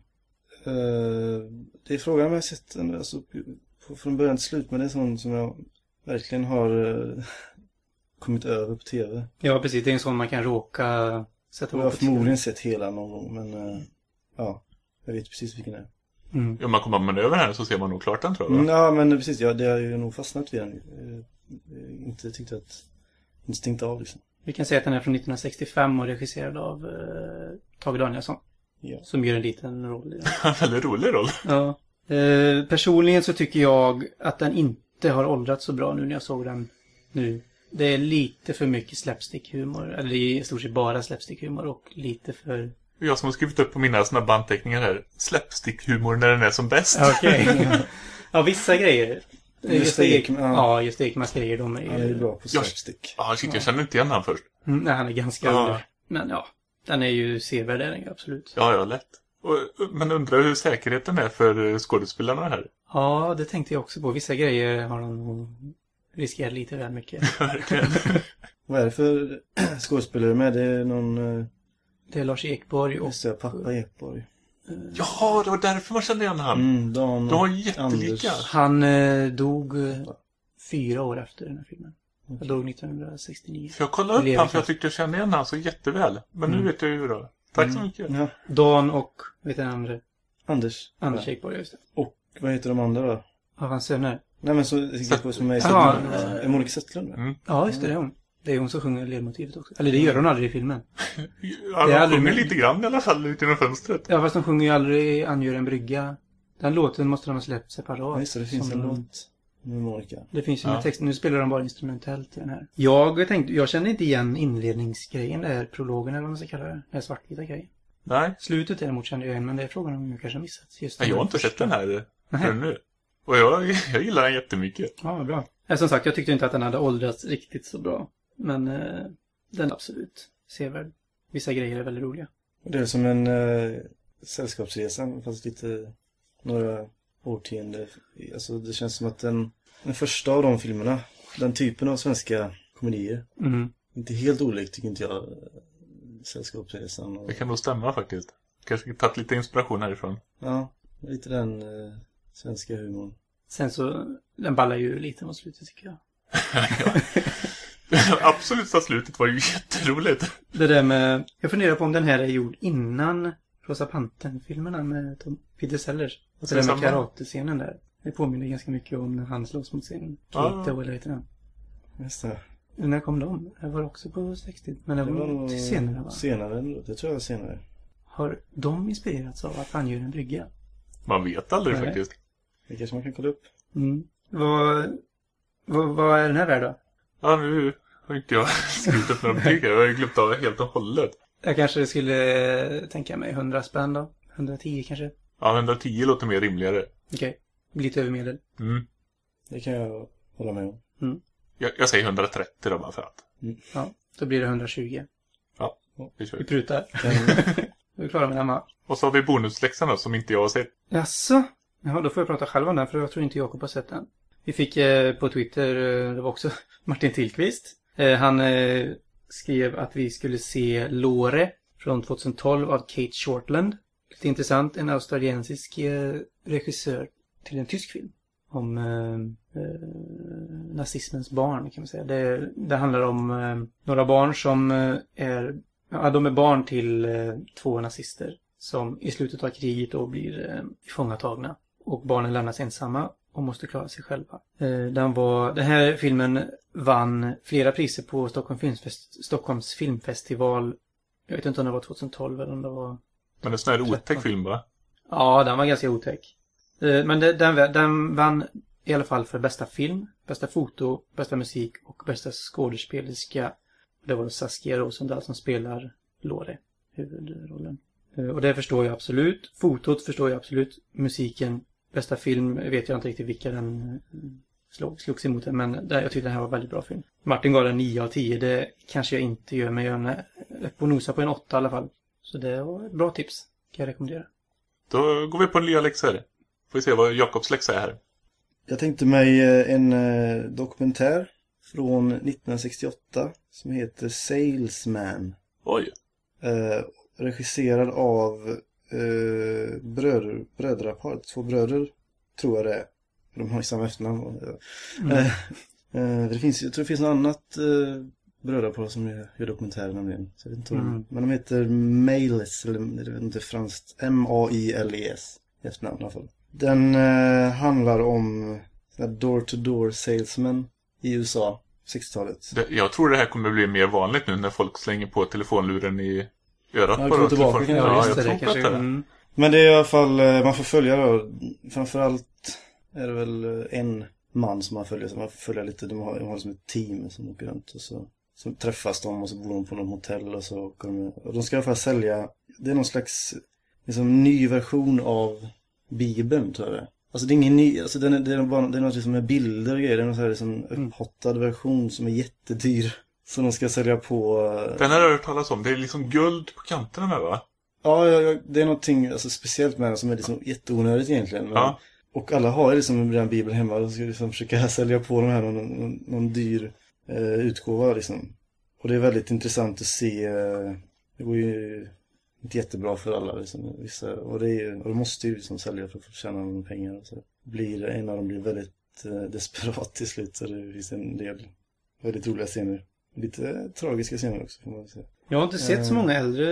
Uh, det är frågan om jag har sett den alltså, på, från början till slut. Men det är sånt som jag verkligen har uh, kommit över på tv. Ja, precis. Det är en sån man kan råka sätta Jag har på förmodligen sett hela någon gång. Men uh, ja, jag vet precis vilken det är. Mm. Om man kommer man över här så ser man nog klart den, tror jag. Va? Mm, ja, men precis. Ja, det har ju nog fastnat vid den. Eh, inte tyckt att... Inte stängt av liksom. Vi kan säga att den är från nittonhundrasextiofem och regisserad av eh, Tage Danielsson. Ja. Som gör en liten roll i den. En väldigt rolig roll. Ja. Eh, personligen så tycker jag att den inte har åldrats så bra nu när jag såg den nu. Det är lite för mycket slapstick-humor. Eller det är i stort sett bara slapstick-humor och lite för... Jag som har skrivit upp på mina snabba anteckningar här. Slapstick-humor när den är som bäst. Okej. Okay. Ja, vissa grejer. Gösta Ekman. Ja, just Ekmans grejer. De är, Han är bra på slapstick. Ja, shit, jag känner inte igen han först. Mm, nej, han är ganska Ja. under. Men ja, den är ju sevärd, är den ju absolut. Ja, ja, lätt. Och, men undrar hur säkerheten är för skådespelarna här. Ja, det tänkte jag också på. Vissa grejer har de riskerat lite väl mycket. Verkligen. Vad är det för skådespelare med? Det är någon... eh, Det är Lars Ekborg och... Just det, pappa Ekborg. Jaha, det var därför man kände igen han. Mm, Dan De var och jättelika. Anders. Han eh, dog eh, fyra år efter den här filmen. Han dog nittonhundrasextionio. För jag kollade upp Lever han för jag fast. tyckte jag kände igen han så jätteväl. Men Mm. nu vet jag ju då. Tack så mycket. Ja, Dan och, vet du den andra? Anders. Anders Ja. Ekborg, just det. Och vad heter de andra då? Av hans söner. Nej, men så jag tänker på som är i Jaha. Sättlund. Är Monica Sättlund? Mm. Ja, just det, det är hon. Det är hon som sjunger ledmotivet också. Eller det gör hon aldrig i filmen. Ja, Det är han aldrig sjunger med- lite grann i alla fall ut genom fönstret. Ja, fast de sjunger ju aldrig Angör en brygga. Den låten måste de ha släppt separat. Ja, just det, det finns Som en de- låt med Monica. Det finns ju Ja. med texten. Nu spelar de bara instrumentellt i den här. Jag tänkte, jag kände inte igen inledningsgrejen där, prologen eller vad man ska kalla det. Den här svartvita grejen. Nej, Slutet däremot kände jag igen, men det är frågan om jag kanske har missat. Just Nej jag har den inte sett första. den här Nej. förrän nu. Och jag, jag gillar den jättemycket. Ja, vad bra. Ja, som sagt, jag tyckte inte att den hade åldrats riktigt så bra. Men eh, den är absolut sevärd. Vissa grejer är väldigt roliga. Det är som en eh, sällskapsresa, fast lite några årtionden. Alltså det känns som att den, den första av de filmerna, den typen av svenska komedier, Mm. inte helt olikt tycker inte jag. Sällskapsresan och, Det kan nog stämma faktiskt. Kanske tagit lite inspiration härifrån. ja, lite den eh, svenska humorn. Sen så, den ballar ju lite mot slutet tycker jag. Absolut, så slutet var ju jätteroligt. Det där med, jag funderar på om den här är gjord innan Rosa Pantern-filmerna med Tom, Peter Sellers. Det där med samma. karatescenen där. Det påminner ganska mycket om när han slåss mot sin Kato, Ja. eller heter den. Just det. När kom de? Det var också på sextio, men det Det var, var nog till senare va? senare, det tror jag var senare. Har de inspirerats av att han gör en brygga? Man vet aldrig Nej. faktiskt. Det kanske man kan kolla upp. Mm. Vad, vad, vad är den här värd då? Ja, nu har inte jag skrivit upp några betyg här. Jag har ju glömt av det helt och hållet. Jag kanske skulle tänka mig hundra spänn då. hundratio kanske. Ja, hundratio låter mer rimligare. Okej. Lite över medel. Mm. Det kan jag hålla med om. Jag, jag säger hundratrettio då bara för att. Ja, då blir det hundratjugo. Ja, vi Vi kör. prutar. Den, Vi är klara med hemma. Och så har vi bonusläxan då, som inte jag har sett. Jaså? Jaha, då får jag prata själv om den, för jag tror inte Jakob har sett den. Vi fick eh, på Twitter, eh, det var också Martin Tillqvist. Eh, han eh, skrev att vi skulle se Lore från tjugohundratolv av Kate Shortland. Lite intressant, en australiensisk eh, regissör till en tysk film. Om eh, eh, nazismens barn kan man säga. Det, det handlar om eh, några barn som eh, är, ja, de är barn till eh, två nazister. Som i slutet av kriget då blir eh, ifångatagna. Och barnen lämnas ensamma och måste klara sig själva. Eh, den, var, den här filmen vann flera priser på Stockholm Filmfest, Stockholms filmfestival. Jag vet inte om det var tjugohundratolv eller om det var... Men det är sån här otäck film va? Ja, den var ganska otäck. Eh, men det, den, den vann i alla fall för bästa film, bästa foto, bästa musik och bästa skådespelerska. Det var Saskia Rosendahl som spelar Lore, huvudrollen. Och det förstår jag absolut. Fotot förstår jag absolut. Musiken, bästa film, vet jag inte riktigt vilka den slog, slogs emot den. Men där, jag tyckte den här var en väldigt bra film. Martin gav den nio av tio. Det kanske jag inte gör, men jag är på nosa på en åtta i alla fall. Så det var ett bra tips. Kan jag rekommendera. Då går vi på nya läxor. Får vi se vad Jakobs läxa är här. jag tänkte mig eh, en eh, dokumentär från nittonhundrasextioåtta som heter Salesman. Oj. Eh, regisserad av eh, bröder, brödrapar, två bröder tror jag det är. De har ju samma efternamn. Mm. Eh, eh, det finns, jag tror det finns något annat eh, brödrapar som gör, gör dokumentärer nämligen. Så jag vet inte om, Mm. men de heter Mailes, eller jag vet inte franskt, M A I L E S. i efternamn i alla fall. Den eh, handlar om door-to-door salesman i U S A, sextiotalet. Det, jag tror det här kommer bli mer vanligt nu när folk slänger på telefonluren i örat Ja, på gå tillbaka, telefon. ja, Ja, just jag det, tror det på kanske. detta. Mm. Men det är i alla fall, eh, man får följa då, framförallt är det väl eh, en man som man följer, så man får följa lite, de har, de har som ett team som åker runt och så, så träffas de och så bor de på någon hotell och så åker de, och de ska i alla fall sälja, det är någon slags liksom, ny version av Bibeln, tror jag det. Alltså det är ingen ny, alltså det är, det är, bara, det är något liksom med bilder och grejer, det är någon sån här liksom upphottad version som är jättedyr. Som de ska sälja på... Den har jag hört talas om. Det är liksom guld på kanterna med, va? Ja, ja, ja, det är någonting alltså, speciellt med den som är liksom jätteonödigt egentligen. Men, Ja. Och alla har ju liksom den Bibeln hemma och ska liksom försöka sälja på de här någon, någon, någon dyr eh, utgåva liksom. Och det är väldigt intressant att se. Eh, det går ju inte jättebra för alla liksom, vissa, och, det är, och de måste ju liksom sälja för att få tjäna några pengar. Och så blir en av dem blir väldigt eh, desperat till slut, så det finns en del väldigt roliga scener. Lite eh, tragiska scener också, får man säga. Jag har inte sett så många äldre...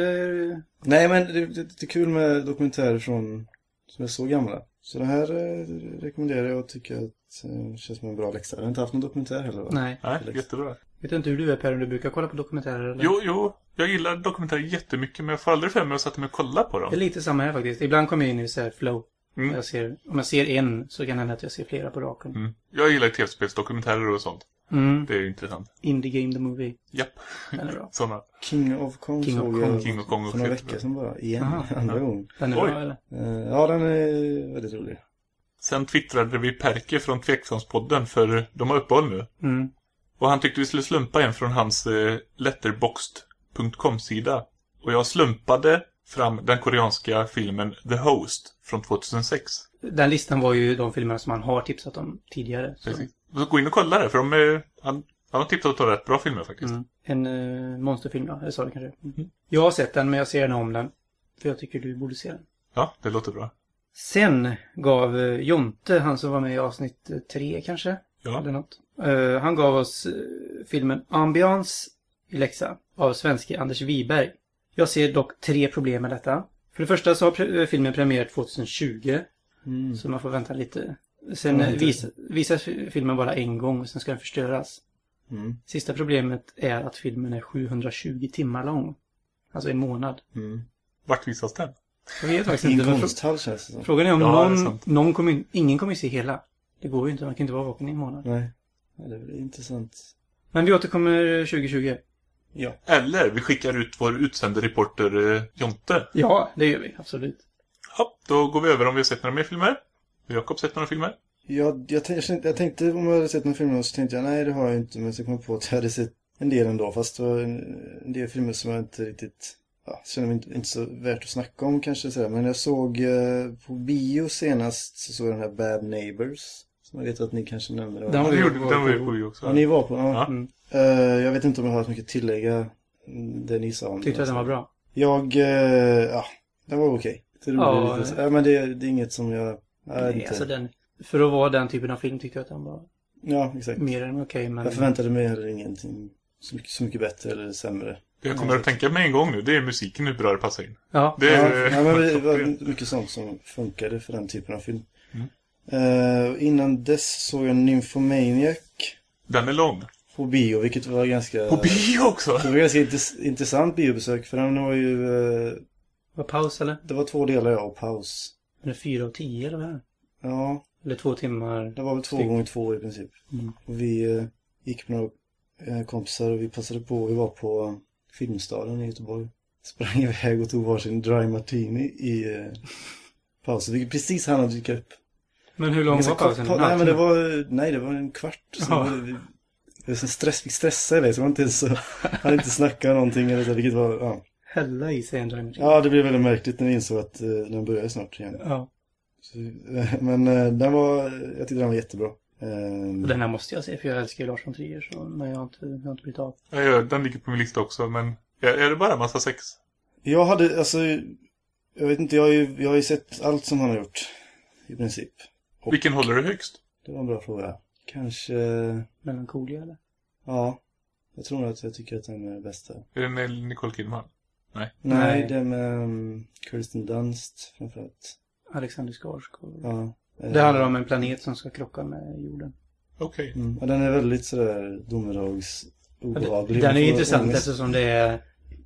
Nej, men det, det, det är kul med dokumentärer från som är så gamla. Så det här eh, rekommenderar jag och tycker att eh, det känns som en bra läxa. Jag har inte haft någon dokumentär heller, va? Nej. Nej, jättebra. Vet inte hur du är, Per, om du brukar kolla på dokumentärer eller? Jo, jo. Jag gillar dokumentärer jättemycket, men jag får aldrig för mig att sätta mig och kolla på dem. Det är lite samma här faktiskt. Ibland kommer jag in i så här flow. Mm. Jag ser, om jag ser en så kan det hända att jag ser flera på raken. Mm. Jag gillar tv-spelsdokumentärer och sånt. Mm. Det är intressant. Indie Game the Movie. Japp. Den är bra. Såna. King of Kong King of såg Kong. jag King of Kong och för några Fred. veckor sedan bara. Igen, Aha. andra Ja. gången. Den är Oj. bra, eller? Eh, ja, den är väldigt rolig. Sen twittrade vi Perke från Tveksamspodden, för de har uppehåll nu. Mm. Och han tyckte vi skulle slumpa en från hans eh, letterboxd punkt com-sida. Och jag slumpade fram den koreanska filmen The Host från tvåtusensex. Den listan var ju de filmer som han har tipsat om tidigare. Så. Precis. Så gå in och kolla det, för de är, han, han har tipsat om rätt bra filmer faktiskt. Mm. En uh, monsterfilm då, eller sa det kanske. Mm. Jag har sett den, men jag ser gärna om den. För jag tycker du borde se den. Ja, det låter bra. Sen gav uh, Jonte, han som var med i avsnitt uh, tre kanske. Ja. Eller något. Uh, han gav oss uh, filmen Ambiance i läxa av svenske Anders Wiberg. Jag ser dock tre problem med detta. För det första så har pre- filmen premiär tjugohundratjugo. Mm. Så man får vänta lite. Sen Ja, eh, inte. vis, visas filmen bara en gång och sen ska den förstöras. Mm. Sista problemet är att filmen är sjuhundratjugo timmar lång. Alltså en månad. Mm. Vart visas den? Jag vet faktiskt I en inte. Men konsthall känns det som. frågan är om Ja, det är någon, sant. någon kommer, in- ingen kommer se hela. Det går ju inte, man kan inte vara vaken i en månad. Nej, ja, det är intressant. Men vi återkommer tjugohundratjugo. Ja. Eller vi skickar ut vår utsände reporter eh, Jonte. Ja, det gör vi, absolut. Ja, då går vi över om vi har sett några mer filmer. Har Jakob sett några filmer? Jag, jag, tänkte, jag tänkte om jag hade sett någon film så tänkte jag nej det har jag inte, men så kom jag på att jag hade sett en del ändå, fast det var en, en del filmer som jag inte riktigt ja, känner mig inte, inte så värt att snacka om kanske sådär. Men jag såg eh, på bio senast så såg jag den här Bad Neighbors som jag vet att ni kanske nämnde. Den Ja, var det vi gjorde på- den var ju på vi också. Ja, ni var på ja. Ja. Mm. Eh, jag vet inte om jag har så mycket att tillägga mm, det ni sa om Tyckte att den var bra. Jag, eh, ja, den var okej. Det Ja, ja, lite, ja, men det, det är inget som jag... jag vet Nej, inte. alltså den, för att vara den typen av film tyckte jag att den var Ja, exakt. mer än okej. Men Jag förväntade mig heller ingenting så mycket, så mycket bättre eller sämre. Det jag kommer att tänka med en gång nu, det är musiken, hur bra det passar in. ja, Det Ja, är, ja, men det var mycket sånt som funkade för den typen av film. Mm. Eh, innan dess såg jag Nymphomaniac Den är lång. på bio, vilket var ganska... På bio också! Det var ganska intress- intressant biobesök, för den var ju... Eh, var paus eller? det var två delar, ja, och paus. Eller fyra av tio eller vad är det? Ja, Eller två timmar. det var väl två Styck. gånger två i princip. Mm. Och vi eh, gick med några eh, kompisar och vi passade på, vi var på Filmstaden i Göteborg. Sprang iväg och tog varsin dry martini i eh, pausen. Vi precis hann att dyka upp. Men hur lång Ganska var pausen? kort pa- En nej, men det halvtimme? var, nej, det var en kvart. Så Ja. var det, vi, det var så stress, fick stressa iväg så man inte ens så, hade inte snackat någonting eller så, vilket var, ja. Hälla i sig en dry martini. Ja, det blev väldigt märkligt när vi insåg att eh, den började snart igen. Ja. Så, eh, men eh, den var, jag tyckte den var jättebra. Eh, Och den här måste jag se för jag älskar ju Lars von Trier så, men jag har inte, jag har inte blivit av. Ja, ja, den ligger på min lista också, men är, är det bara en massa sex? Jag hade, alltså, jag vet inte, jag har ju, jag har ju sett allt som han har gjort, i princip. Och Vilken håller du högst? det var en bra fråga. Kanske, Melancholia eller? ja, jag tror att jag tycker att den är den bästa. Är det med Nicole Kidman? Nej. Nej, Nej. det med um, Kirsten Dunst framförallt. Alexander Skarsgård. Ja. Det handlar om en planet som ska krocka med jorden. Okej. Mm. Ja, den är väldigt sådär domedags obehaglig. Den är ju Man får intressant ångest. eftersom det är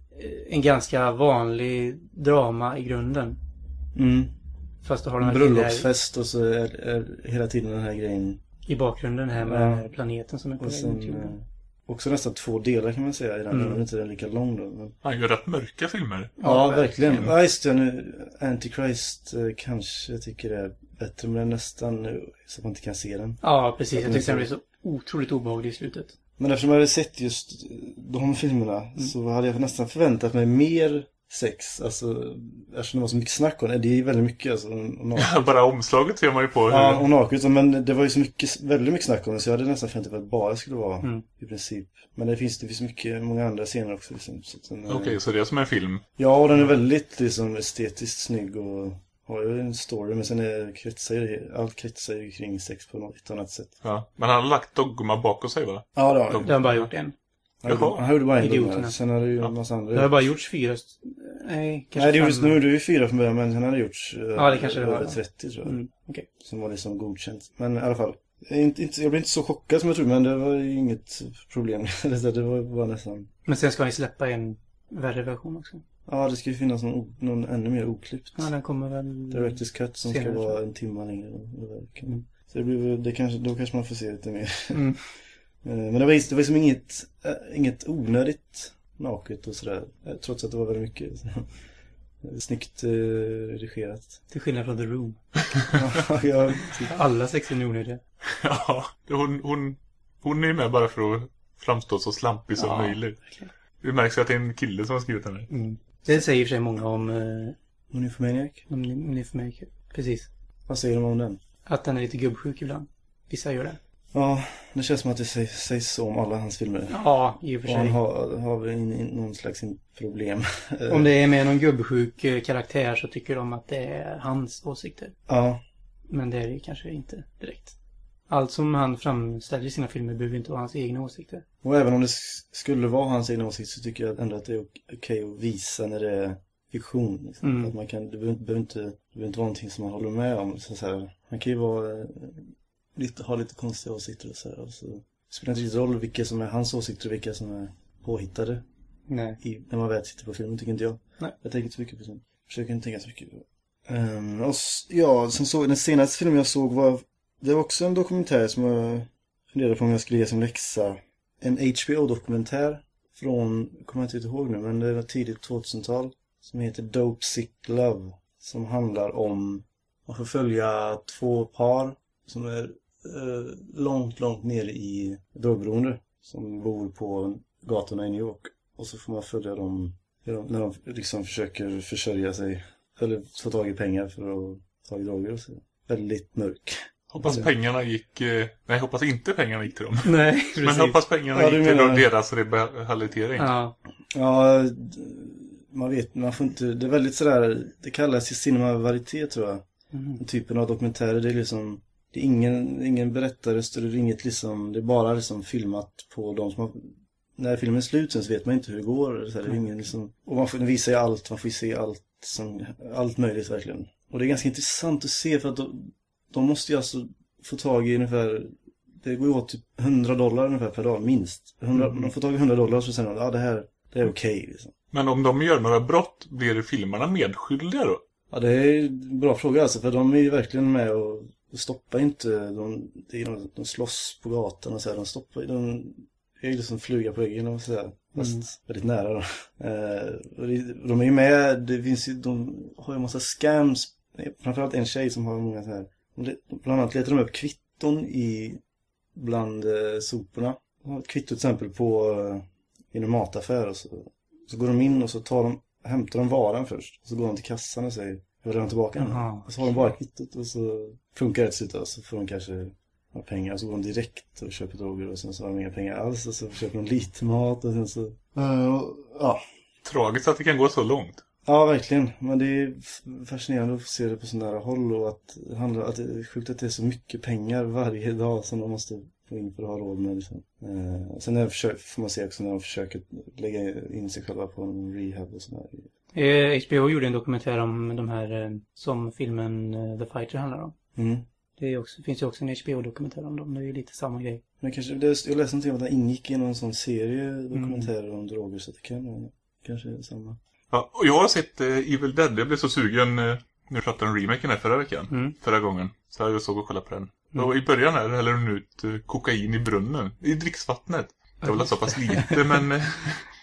en ganska vanlig drama i grunden. Mm. Fast du har den En här killen bröllopsfest och så är, är hela tiden den här grejen. i bakgrunden här med Ja. planeten som är på Och väg mot sen jorden. eh, också nästan två delar kan man säga i den. Mm. Den är inte den lika lång då. Men... Han gör rätt mörka filmer. Ja, verkligen. Ja, just det. Nu, Antichrist eh, kanske jag tycker är bättre, men den är nästan eh, så att man inte kan se den. Ja, precis. Jag Jag tyckte den minns blev så otroligt obehaglig i slutet. Men eftersom jag hade sett just de filmerna Mm. så hade jag nästan förväntat mig mer sex. Alltså, eftersom det var så mycket snack om det. Det är väldigt mycket alltså. Och naket. Bara omslaget ser man ju på. Hur... Ja, och naket. Men det var ju så mycket, väldigt mycket snack om det. Så jag hade nästan förväntat mig att det bara skulle vara Mm. i princip. Men det finns, det finns mycket, många andra scener också. Liksom. Så att den, eh, Okej, så det är som en film. Ja, och den är väldigt liksom, estetiskt snygg och har ju en story. Men sen är, kretsar ju, allt kretsar ju kring sex på något annat sätt. Ja. Men han har lagt Dogma bakom sig, va? Ja, det har De- Det har bara gjort en. Han gjorde, Jaha. han gjorde bara en Idioterna. dogma. Sen har det ju Ja. en massa andra. Det har bara gjorts fyra... st- Nej, kanske Nej, det gjordes fem. nu, det är ju fyra från början, men sen har det gjorts eh, Ja, det kanske det var, över ja. trettio tror jag. Mm, okej. Som var liksom godkänt. Men i alla fall, jag, är inte, inte, jag blev inte så chockad som jag trodde, men det var ju inget problem. Det var bara nästan... Men sen ska vi släppa en värre version också. Ja, det ska ju finnas någon, o- någon ännu mer oklippt. Ja, den kommer väl... Director's Cut som senare, ska tror jag. vara en timme längre. Det verkar. Mm. Så det blir, väl- det kanske, då kanske man får se lite mer. Mm. Eh, Men det var, det var liksom inget, äh, inget onödigt naket och sådär. Eh, Trots att det var väldigt mycket så. Snyggt eh, redigerat. Till skillnad från The Room. Ja, jag, Alla sexen är onödiga. Ja, hon, hon, hon är ju med bara för att framstå så slampig som Ja, möjligt. verkligen. Det märks ju att det är en kille som har skrivit den här. Mm. Det säger i och för sig många om... Eh, Nymphomaniac. om Nymphomaniac. Precis. Vad säger de om den? Att den är lite gubbsjuk ibland. Vissa gör det. Ja, det känns som att det sägs, sägs så om alla hans filmer. Ja, i och för Och han sig. har, har väl in, in, någon slags in- problem. Om det är med någon gubbsjuk eh, karaktär så tycker de att det är hans åsikter. Ja, Men det är det kanske inte direkt. Allt som han framställer i sina filmer behöver inte vara hans egna åsikter. och även om det s- skulle vara hans egen åsikt så tycker jag ändå att det är ok- okej att visa när det är fiktion. Liksom. Mm. Att man kan, det behöver, behöver inte, det behöver inte vara någonting som man håller med om. Så så här, man kan ju vara, eh, lite, ha lite konstiga åsikter och så här. Och så, det spelar inte riktigt roll vilka som är hans åsikter och vilka som är påhittade. Nej. I, när man väl sitter på filmen tycker inte jag. Nej. Jag tänker inte så mycket på sånt. Försöker inte tänka så mycket på. Um, och, s- ja, sen så, den senaste filmen jag såg var, det var också en dokumentär som jag funderade på om jag skulle ge som läxa. En H B O-dokumentär från, kommer jag inte ihåg nu, men det var tidigt tvåtusental. Som heter Dope Sick Love. Som handlar om att få följa två par som är eh, långt, långt ner i drogberoende. Som bor på gatorna i New York. Och så får man följa dem när de, när de liksom försöker försörja sig. Eller få tag i pengar för att ta i droger och så. Väldigt mörk. Hoppas Ja. pengarna gick... eh, Nej, hoppas inte pengarna gick till dem. Nej, precis. Men hoppas pengarna Ja, du gick till menar- deras rehabilitering. Ja. Ja, d- man vet, man får inte, det är väldigt sådär, det kallas ju cinema varieté tror jag. Mm. Den typen av dokumentärer, det är liksom, det är ingen, ingen berättarröst, det är inget liksom, det är bara liksom filmat på de som har, när filmen är slut sen så vet man inte hur det går. Det är, så här, det är ingen liksom, och man får visa ju allt, man får ju se allt, som, allt möjligt verkligen. Och det är ganska intressant att se för att de, de måste ju alltså få tag i ungefär, det går ju åt typ hundra dollar ungefär per dag, minst. hundra, Mm. De får tag i hundra dollar och så säger de, ja det här, det är okej liksom. Men om de gör några brott, blir filmarna medskyldiga då? Ja, det är en bra fråga alltså, för de är ju verkligen med och stoppar inte, de, det är, de, de slåss på gatan och så här, de stoppar, de är ju liksom fluga på äggen och så här, fast Mm. väldigt nära då. Eh, och det, de är ju med, det finns ju, de har ju en massa scams, framförallt en tjej som har många så här, de le- bland annat letar de upp kvitton i, bland eh, soporna. De har ett kvitto till exempel på, eh, i en mataffär och så, så går de in och så tar de, hämtar de varan först. Och så går de till kassan och säger, jag vill ha tillbaka den. Jaha. Och så har de bara kvittot och så funkar det till slut och så får de kanske några pengar. Och så går de direkt och köper droger och sen så har de inga pengar alls. Och så köper de lite mat och sen så... Uh, och, ja. Tragiskt att det kan gå så långt. Ja, verkligen. Men det är f- fascinerande att se det på sån där håll och att det handlar, att det är sjukt att det är så mycket pengar varje dag som de måste få in för att ha råd med. Liksom. Eh, sen är försök, får man se också när de försöker lägga in sig själva på en rehab och sådär. Eh, H B O gjorde en dokumentär om de här eh, som filmen eh, The Fighter handlar om. Mm. Det är också, finns ju också en H B O-dokumentär om dem. Det är ju lite samma grej. Men kanske, det, jag läste någonting om att den ingick i någon sån serie dokumentärer mm. om droger, så det kan vara kanske samma. Ja, och jag har sett eh, Evil Dead. Jag blev så sugen eh, när jag pratade om remaken här förra veckan. Mm. Förra gången. Så jag såg och kollade på den. Mm. Och i början här häller hon ut eh, kokain i brunnen. I dricksvattnet. Det var väl så pass lite, men eh,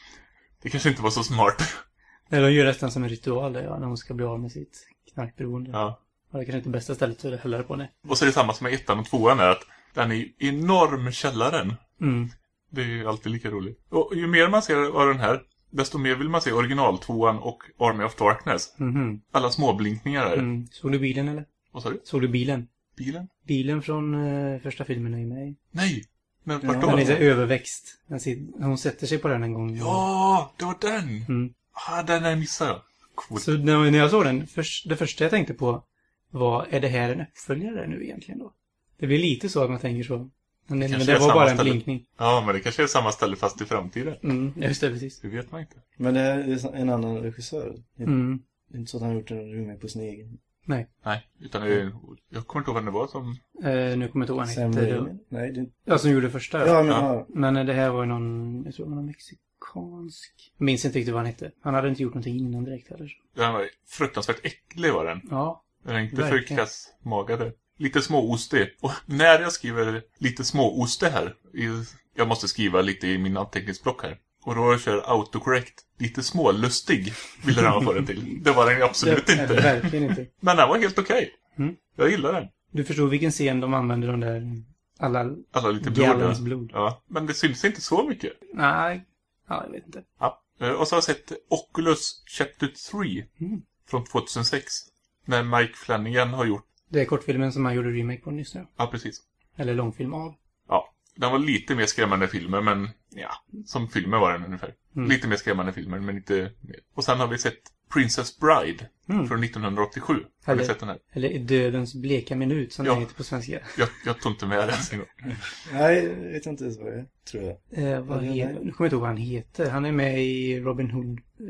det kanske inte var så smart. Nej, de gör nästan som en ritual där, ja, när hon ska bli av med sitt knarkberoende. Ja. Ja, det kanske inte är bästa stället att hälla på, nej. Och så är det samma som med ettan och tvåan är att den är enorm källaren. Mm. Det är ju alltid lika roligt. Och ju mer man ser av den här, desto mer vill man se original tvåan och Army of Darkness. Mm-hmm. Alla små blinkningar där. Mm. Såg du bilen eller? Vad sa du? Såg du bilen? Bilen? Bilen från uh, första filmen är ju med. Nej! Men vart ja, då? Den är så överväxt. Hon sätter sig på den en gång. Ja, det var den! Mm. Ah, den är missade jag. Cool. Så när jag såg den, för, det första jag tänkte på var, är det här en uppföljare nu egentligen då? Det blir lite så att man tänker så. Men det, men det var bara en ställe. blinkning. Ja, men det kanske är samma ställe fast i framtiden. Mm, just det, precis. Det vet man inte. Men det är en annan regissör. Mm. Det är inte så att han har gjort en remake på sin egen. Nej. Nej, utan det är, jag kommer inte ihåg vem det var som... Eh, nu kommer jag inte ihåg Sam det. Nej, det... Ja, som gjorde första. Ja, men, ja. men det här var någon, jag tror det var någon mexikansk. Jag minns inte riktigt vad han hette. Han hade inte gjort någonting innan direkt heller. Den var fruktansvärt äcklig var den. Ja. Den är inte för kass magade. Lite småostig. Och när jag skriver lite småostig här, jag måste skriva lite i min anteckningsblock här. Och då kör autocorrect. Lite smålustig ville den få den till. Det var den absolut det, inte. Nej, verkligen inte. Men den var helt okej. Okay. Mm. Jag gillar den. Du förstår vilken scen de använder de där alla, alla lite blod. blod. Ja, men det syns inte så mycket. Nej, ja, jag vet inte. Ja. Och så har jag sett Oculus Chapter tre mm. från tjugohundrasex. När Mike Flanagan har gjort. Det är kortfilmen som han gjorde remake på nyss nu. Ja, precis. Eller långfilm av. Ja, den var lite mer skrämmande filmer, men ja, som filmer var den ungefär. Mm. Lite mer skrämmande filmer, men inte mer. Och sen har vi sett Princess Bride mm. från nittonhundraåttiosju. Har eller, ni sett den här? Eller Dödens bleka minut som ja. det heter på svenska. Jag, jag tog inte med den en gång. Nej, jag vet inte vad det är, tror jag. Eh, vad ja, heter, nu kommer jag inte ihåg vad han heter. Han är med i Robin Hood eh,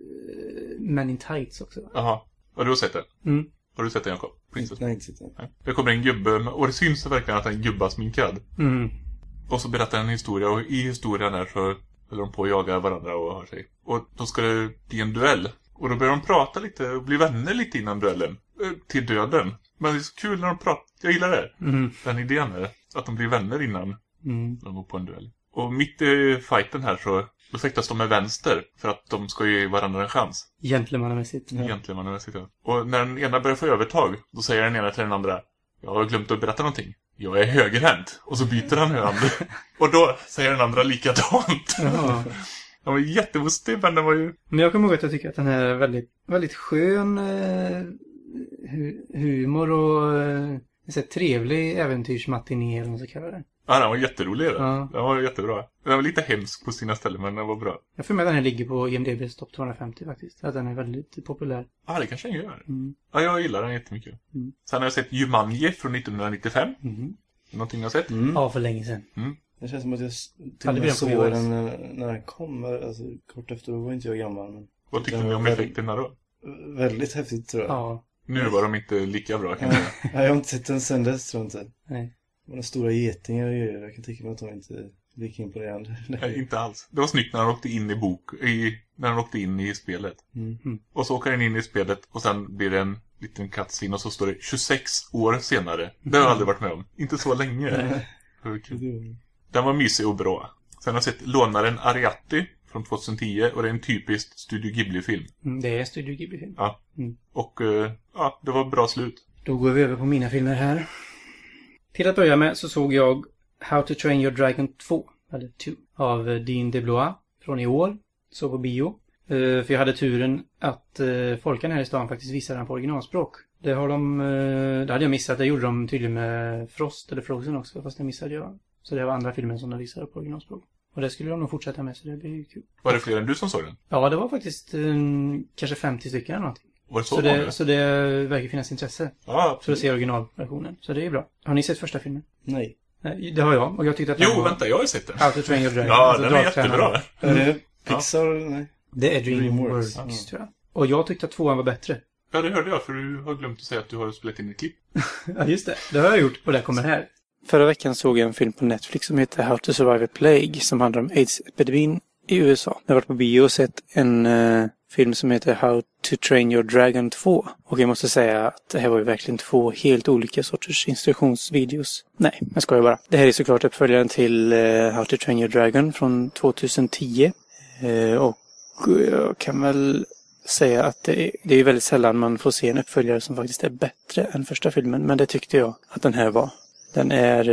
Men in Tights också. Jaha, har du sett den? Mm. Har du sett den, Jakob? Princess? Nej, inte sett den. Nej. Det kommer en gubbe, och det syns verkligen att han är gubbasminkad. Mm. Och så berättar han en historia, och i historien där så håller de på att jaga varandra och har sig. Och då ska det bli en duell. Och då börjar de prata lite och bli vänner lite innan duellen. Till döden. Men det är så kul när de pratar. Jag gillar det. Mm. Den idén är att de blir vänner innan mm. de går på en duell. Och mitt i fighten här så då fäktas de med vänster. För att de ska ge varandra en chans. Gentlemannamässigt. Ja. Gentlemannamässigt, ja. Och när den ena börjar få övertag, då säger den ena till den andra: jag har glömt att berätta någonting. Jag är högerhänt. Och så byter han hand. Och då säger den andra likadant. Jaha. Den var jättemustig, men den var ju... Men jag kommer ihåg att jag tycker att den här är väldigt, väldigt skön eh, hu- humor och eh, en trevlig äventyrsmatiné eller vad man ska kalla det. Ja, den var jätterolig. Ja. Den var jättebra. Den var lite hemsk på sina ställen, men den var bra. Jag får med att den här ligger på I M D B:s topp tvåhundrafemtio faktiskt. Att den är väldigt populär. Ja, det kanske den gör. Mm. Ja, jag gillar den jättemycket. Mm. Sen har jag sett Jumanji från nittonhundranittiofem. Mm. Någonting jag har sett? Mm. Ja, för länge sedan. Mm. Det känns som att jag till och med såg den när, när den kom. Alltså, kort efter då var inte jag gammal. Men vad tyckte ni om väldigt, effekterna då? Väldigt häftigt, tror jag. Ja. Nu var de inte lika bra, kan jag säga. Ja, jag har inte sett den sen dess, tror jag inte. Nej. Det var stora getingar och grejer. Jag kan tänka mig att de inte gick in på det ändå. Nej, inte alls. Det var snyggt när han åkte in i bok, i, när han åkte in i spelet. Mm. Mm. Och så åker han in i spelet och sen blir det en liten cutscene och så står det tjugosex år senare. Det har jag aldrig varit med om. Inte så länge. Den var mysig och bra. Sen har jag sett Lånaren Ariatti från tjugohundratio och det är en typisk Studio Ghibli-film. Mm, det är Studio Ghibli-film. Ja. Mm. Och uh, ja, det var bra slut. Då går vi över på mina filmer här. Till att börja med så såg jag How to Train Your Dragon två, eller två, av Dean DeBlois från i år. Så på bio. Uh, för jag hade turen att uh, folken här i stan faktiskt visade den på originalspråk. Det har de, uh, det hade jag missat. Det gjorde de tydligen med Frost eller Frozen också, fast det missade jag. Så det var andra filmer som de visade på originalspråk. Och det skulle de nog fortsätta med, så det blir kul. Var det fler än du som såg den? Ja, det var faktiskt um, kanske femtio stycken eller någonting. Var det så, så, det, så det verkar finnas intresse ja, för att se originalversionen. Så det är bra. Har ni sett första filmen? Nej. Nej, det har jag. Och jag tyckte att jo, var... vänta, jag har sett den. How to Train Your Dragon. Ja, alltså, den är jättebra. Är det Pixar? Nej. Det är DreamWorks, ja. tror jag. Och jag tyckte att tvåan var bättre. Ja, det hörde jag, för du har glömt att säga att du har spelat in ett klipp. Ja, just det. Det har jag gjort och det kommer här. Förra veckan såg jag en film på Netflix som heter How to Survive a Plague som handlar om AIDS-epidemin i U S A. Jag har varit på bio och sett en uh, film som heter How to Train Your Dragon två. Och jag måste säga att det här var ju verkligen två helt olika sorters instruktionsvideos. Nej, jag skojar bara. Det här är såklart uppföljaren till uh, How to Train Your Dragon från tjugohundratio. Uh, och jag kan väl säga att det är, det är väldigt sällan man får se en uppföljare som faktiskt är bättre än första filmen. Men det tyckte jag att den här var. Den är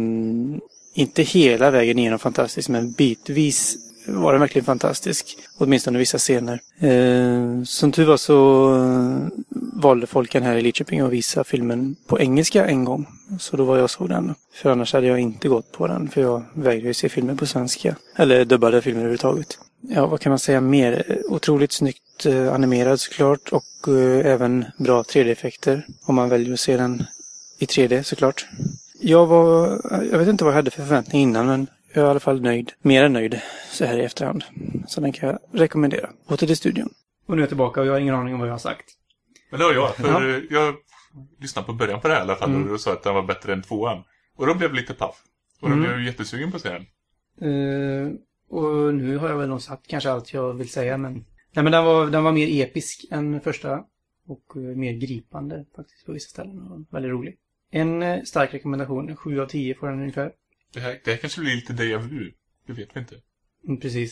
um, inte hela vägen igenom fantastisk, men bitvis var den verkligen fantastisk. Åtminstone i vissa scener. Uh, som tur var så uh, valde folken här i Lidköping att visa filmen på engelska en gång. Så då var jag såg den. För annars hade jag inte gått på den, för jag vägrade se filmer på svenska. Eller dubbade filmer överhuvudtaget. Ja, vad kan man säga mer? Otroligt snyggt uh, animerad såklart. Och uh, även bra tre D-effekter. Om man väljer att se den i tre D såklart. Jag var, jag vet inte vad jag hade för förväntning innan, men jag är i alla fall nöjd. Mer än nöjd så här i efterhand. Så den kan jag rekommendera. Åter till studion. Och nu är jag tillbaka och jag har ingen aning om vad jag har sagt. Men det var jag, för ja. jag lyssnade på början på det här i alla fall. Mm. Och du sa att den var bättre än tvåan. Och då blev jag lite paff. Och då mm. blev jag jättesugen på att se den. Uh, och nu har jag väl nog sagt kanske allt jag vill säga, men... Nej, men den var, den var mer episk än första. Och uh, mer gripande faktiskt på vissa ställen. Och väldigt rolig. En uh, stark rekommendation. sju av tio får den ungefär. Det här, det här kanske blir lite dig av du. Det vet vi inte. Mm, precis.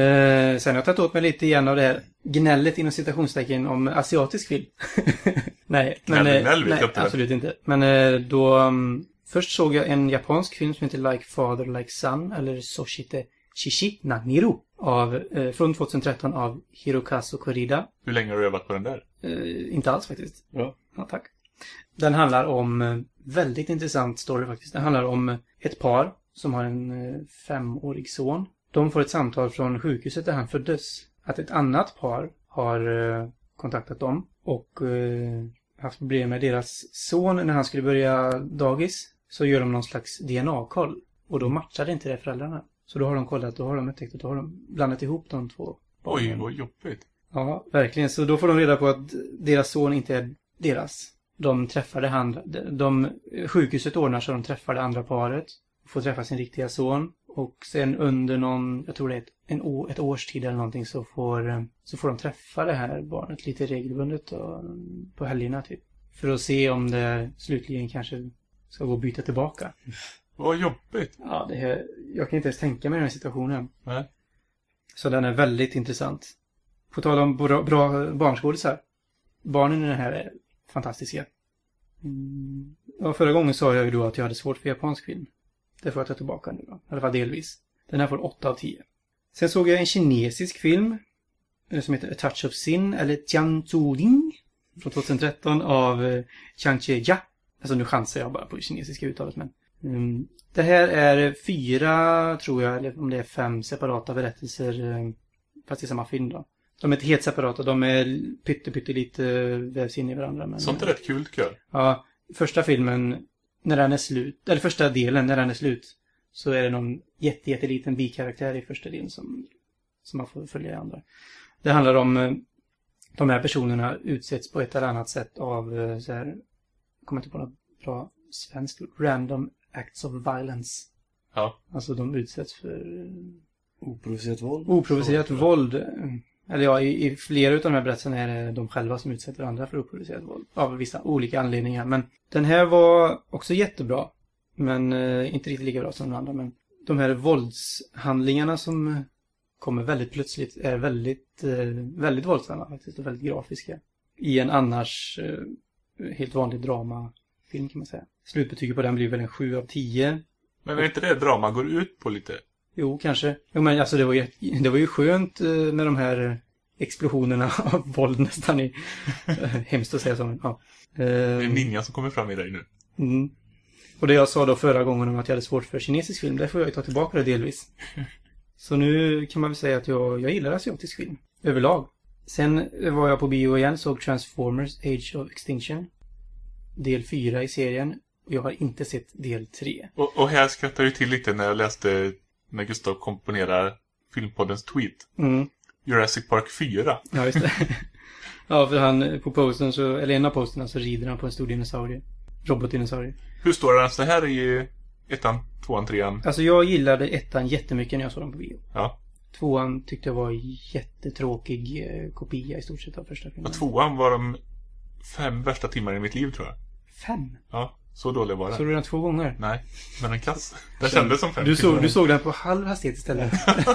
Uh, sen har jag tagit åt mig lite igen av det här gnället inom citationstecken om asiatisk film. nej, men, gnäll, gnäll, nej absolut inte. Men uh, då... Um, först såg jag en japansk film som heter Like Father, Like Son. Eller Soshite Shishi Naniru. Av, uh, från tjugohundratretton av Hirokazu Korida. Hur länge har du övat på den där? Uh, inte alls faktiskt. Ja. Ja, tack. Den handlar om, uh, väldigt intressant story faktiskt. Den handlar om uh, ett par som har en uh, femårig son. De får ett samtal från sjukhuset där han föddes. Att ett annat par har uh, kontaktat dem. Och uh, haft problem med deras son när han skulle börja dagis. Så gör de någon slags D N A-koll. Och då matchade inte det föräldrarna. Så då har de kollat, då har de upptäckt att då har de blandat ihop de två. Oj, vad jobbigt. Ja, verkligen. Så då får de reda på att deras son inte är deras. De träffade han, de, sjukhuset ordnar så de träffar det andra paret. Får träffa sin riktiga son. Och sen under någon, jag tror det är ett, en å, ett års tid eller någonting så får, så får de träffa det här barnet lite regelbundet och, på helgerna typ. För att se om det slutligen kanske ska gå och byta tillbaka. Vad jobbigt. Ja, det här, jag kan inte ens tänka mig den här situationen. Nej. Så den är väldigt intressant. På tal om bra, bra barnskådisar. Barnen i den här är fantastiska. Mm. Ja, förra gången sa jag ju då att jag hade svårt för japansk film. Det får jag ta tillbaka nu då. I alla fall delvis. Den här får åtta av tio. Sen såg jag en kinesisk film som heter A Touch of Sin eller Tianzhuling från tjugohundratretton av Chang Che-ja. Alltså nu chansar jag bara på det kinesiska uttalet, men um, det här är fyra, tror jag, eller om det är fem separata berättelser, um, fast i samma film då. De är inte helt separata, de är pytte, pytte lite vävs in i varandra. Men, sånt är rätt kul, tycker jag. Ja, första filmen, när den är slut, eller första delen, när den är slut, så är det någon jätte, jätteliten bikaraktär i första delen som, som man får följa i andra. Det handlar om, de här personerna utsätts på ett eller annat sätt av, så här, jag kommer inte på något bra svenskt, random acts of violence. Ja. Alltså de utsätts för oprovocerat våld. Oprovocerat våld. Eller ja, i, i flera av de här berättelserna är det de själva som utsätter andra för oprovocerat våld. Av vissa olika anledningar. Men den här var också jättebra. Men eh, inte riktigt lika bra som den andra. Men de här våldshandlingarna som kommer väldigt plötsligt är väldigt, eh, väldigt våldsamma faktiskt. Och väldigt grafiska. I en annars eh, helt vanlig dramafilm kan man säga. Slutbetyget på den blir väl en sju av tio. Men är inte det drama går ut på lite? Jo, kanske. Jo, men alltså det var ju, det var ju skönt med de här explosionerna av våld nästan i... hemskt att säga så. Ja. Det är en ninja som kommer fram i dig nu. Mm. Och det jag sa då förra gången om att jag hade svårt för kinesisk film, där får jag ju ta tillbaka det delvis. Så nu kan man väl säga att jag, jag gillar asiatisk film. Överlag. Sen var jag på bio igen, såg Transformers Age of Extinction. Del fyra i serien. Och jag har inte sett del tre. Och, och här skrattar jag till lite när jag läste... när Gustav komponerar filmpoddens tweet. Mm. Jurassic Park fyra. Ja, just det. Ja, för han på posten så, eller en av posterna så rider han på en stor dinosaurie. Robotdinosaurie. Hur står det ens det här i ettan, tvåan, trean? Alltså jag gillade ettan jättemycket när jag såg den på bio. Ja. Tvåan tyckte jag var jättetråkig eh, kopia i stort sett av första filmen. Och tvåan var de fem värsta timmar i mitt liv, tror jag. Fem? Ja, så dålig var den. Såg du den två gånger? Nej, men en kass. Det kändes som fem. Du såg, du såg den på halv hastighet istället.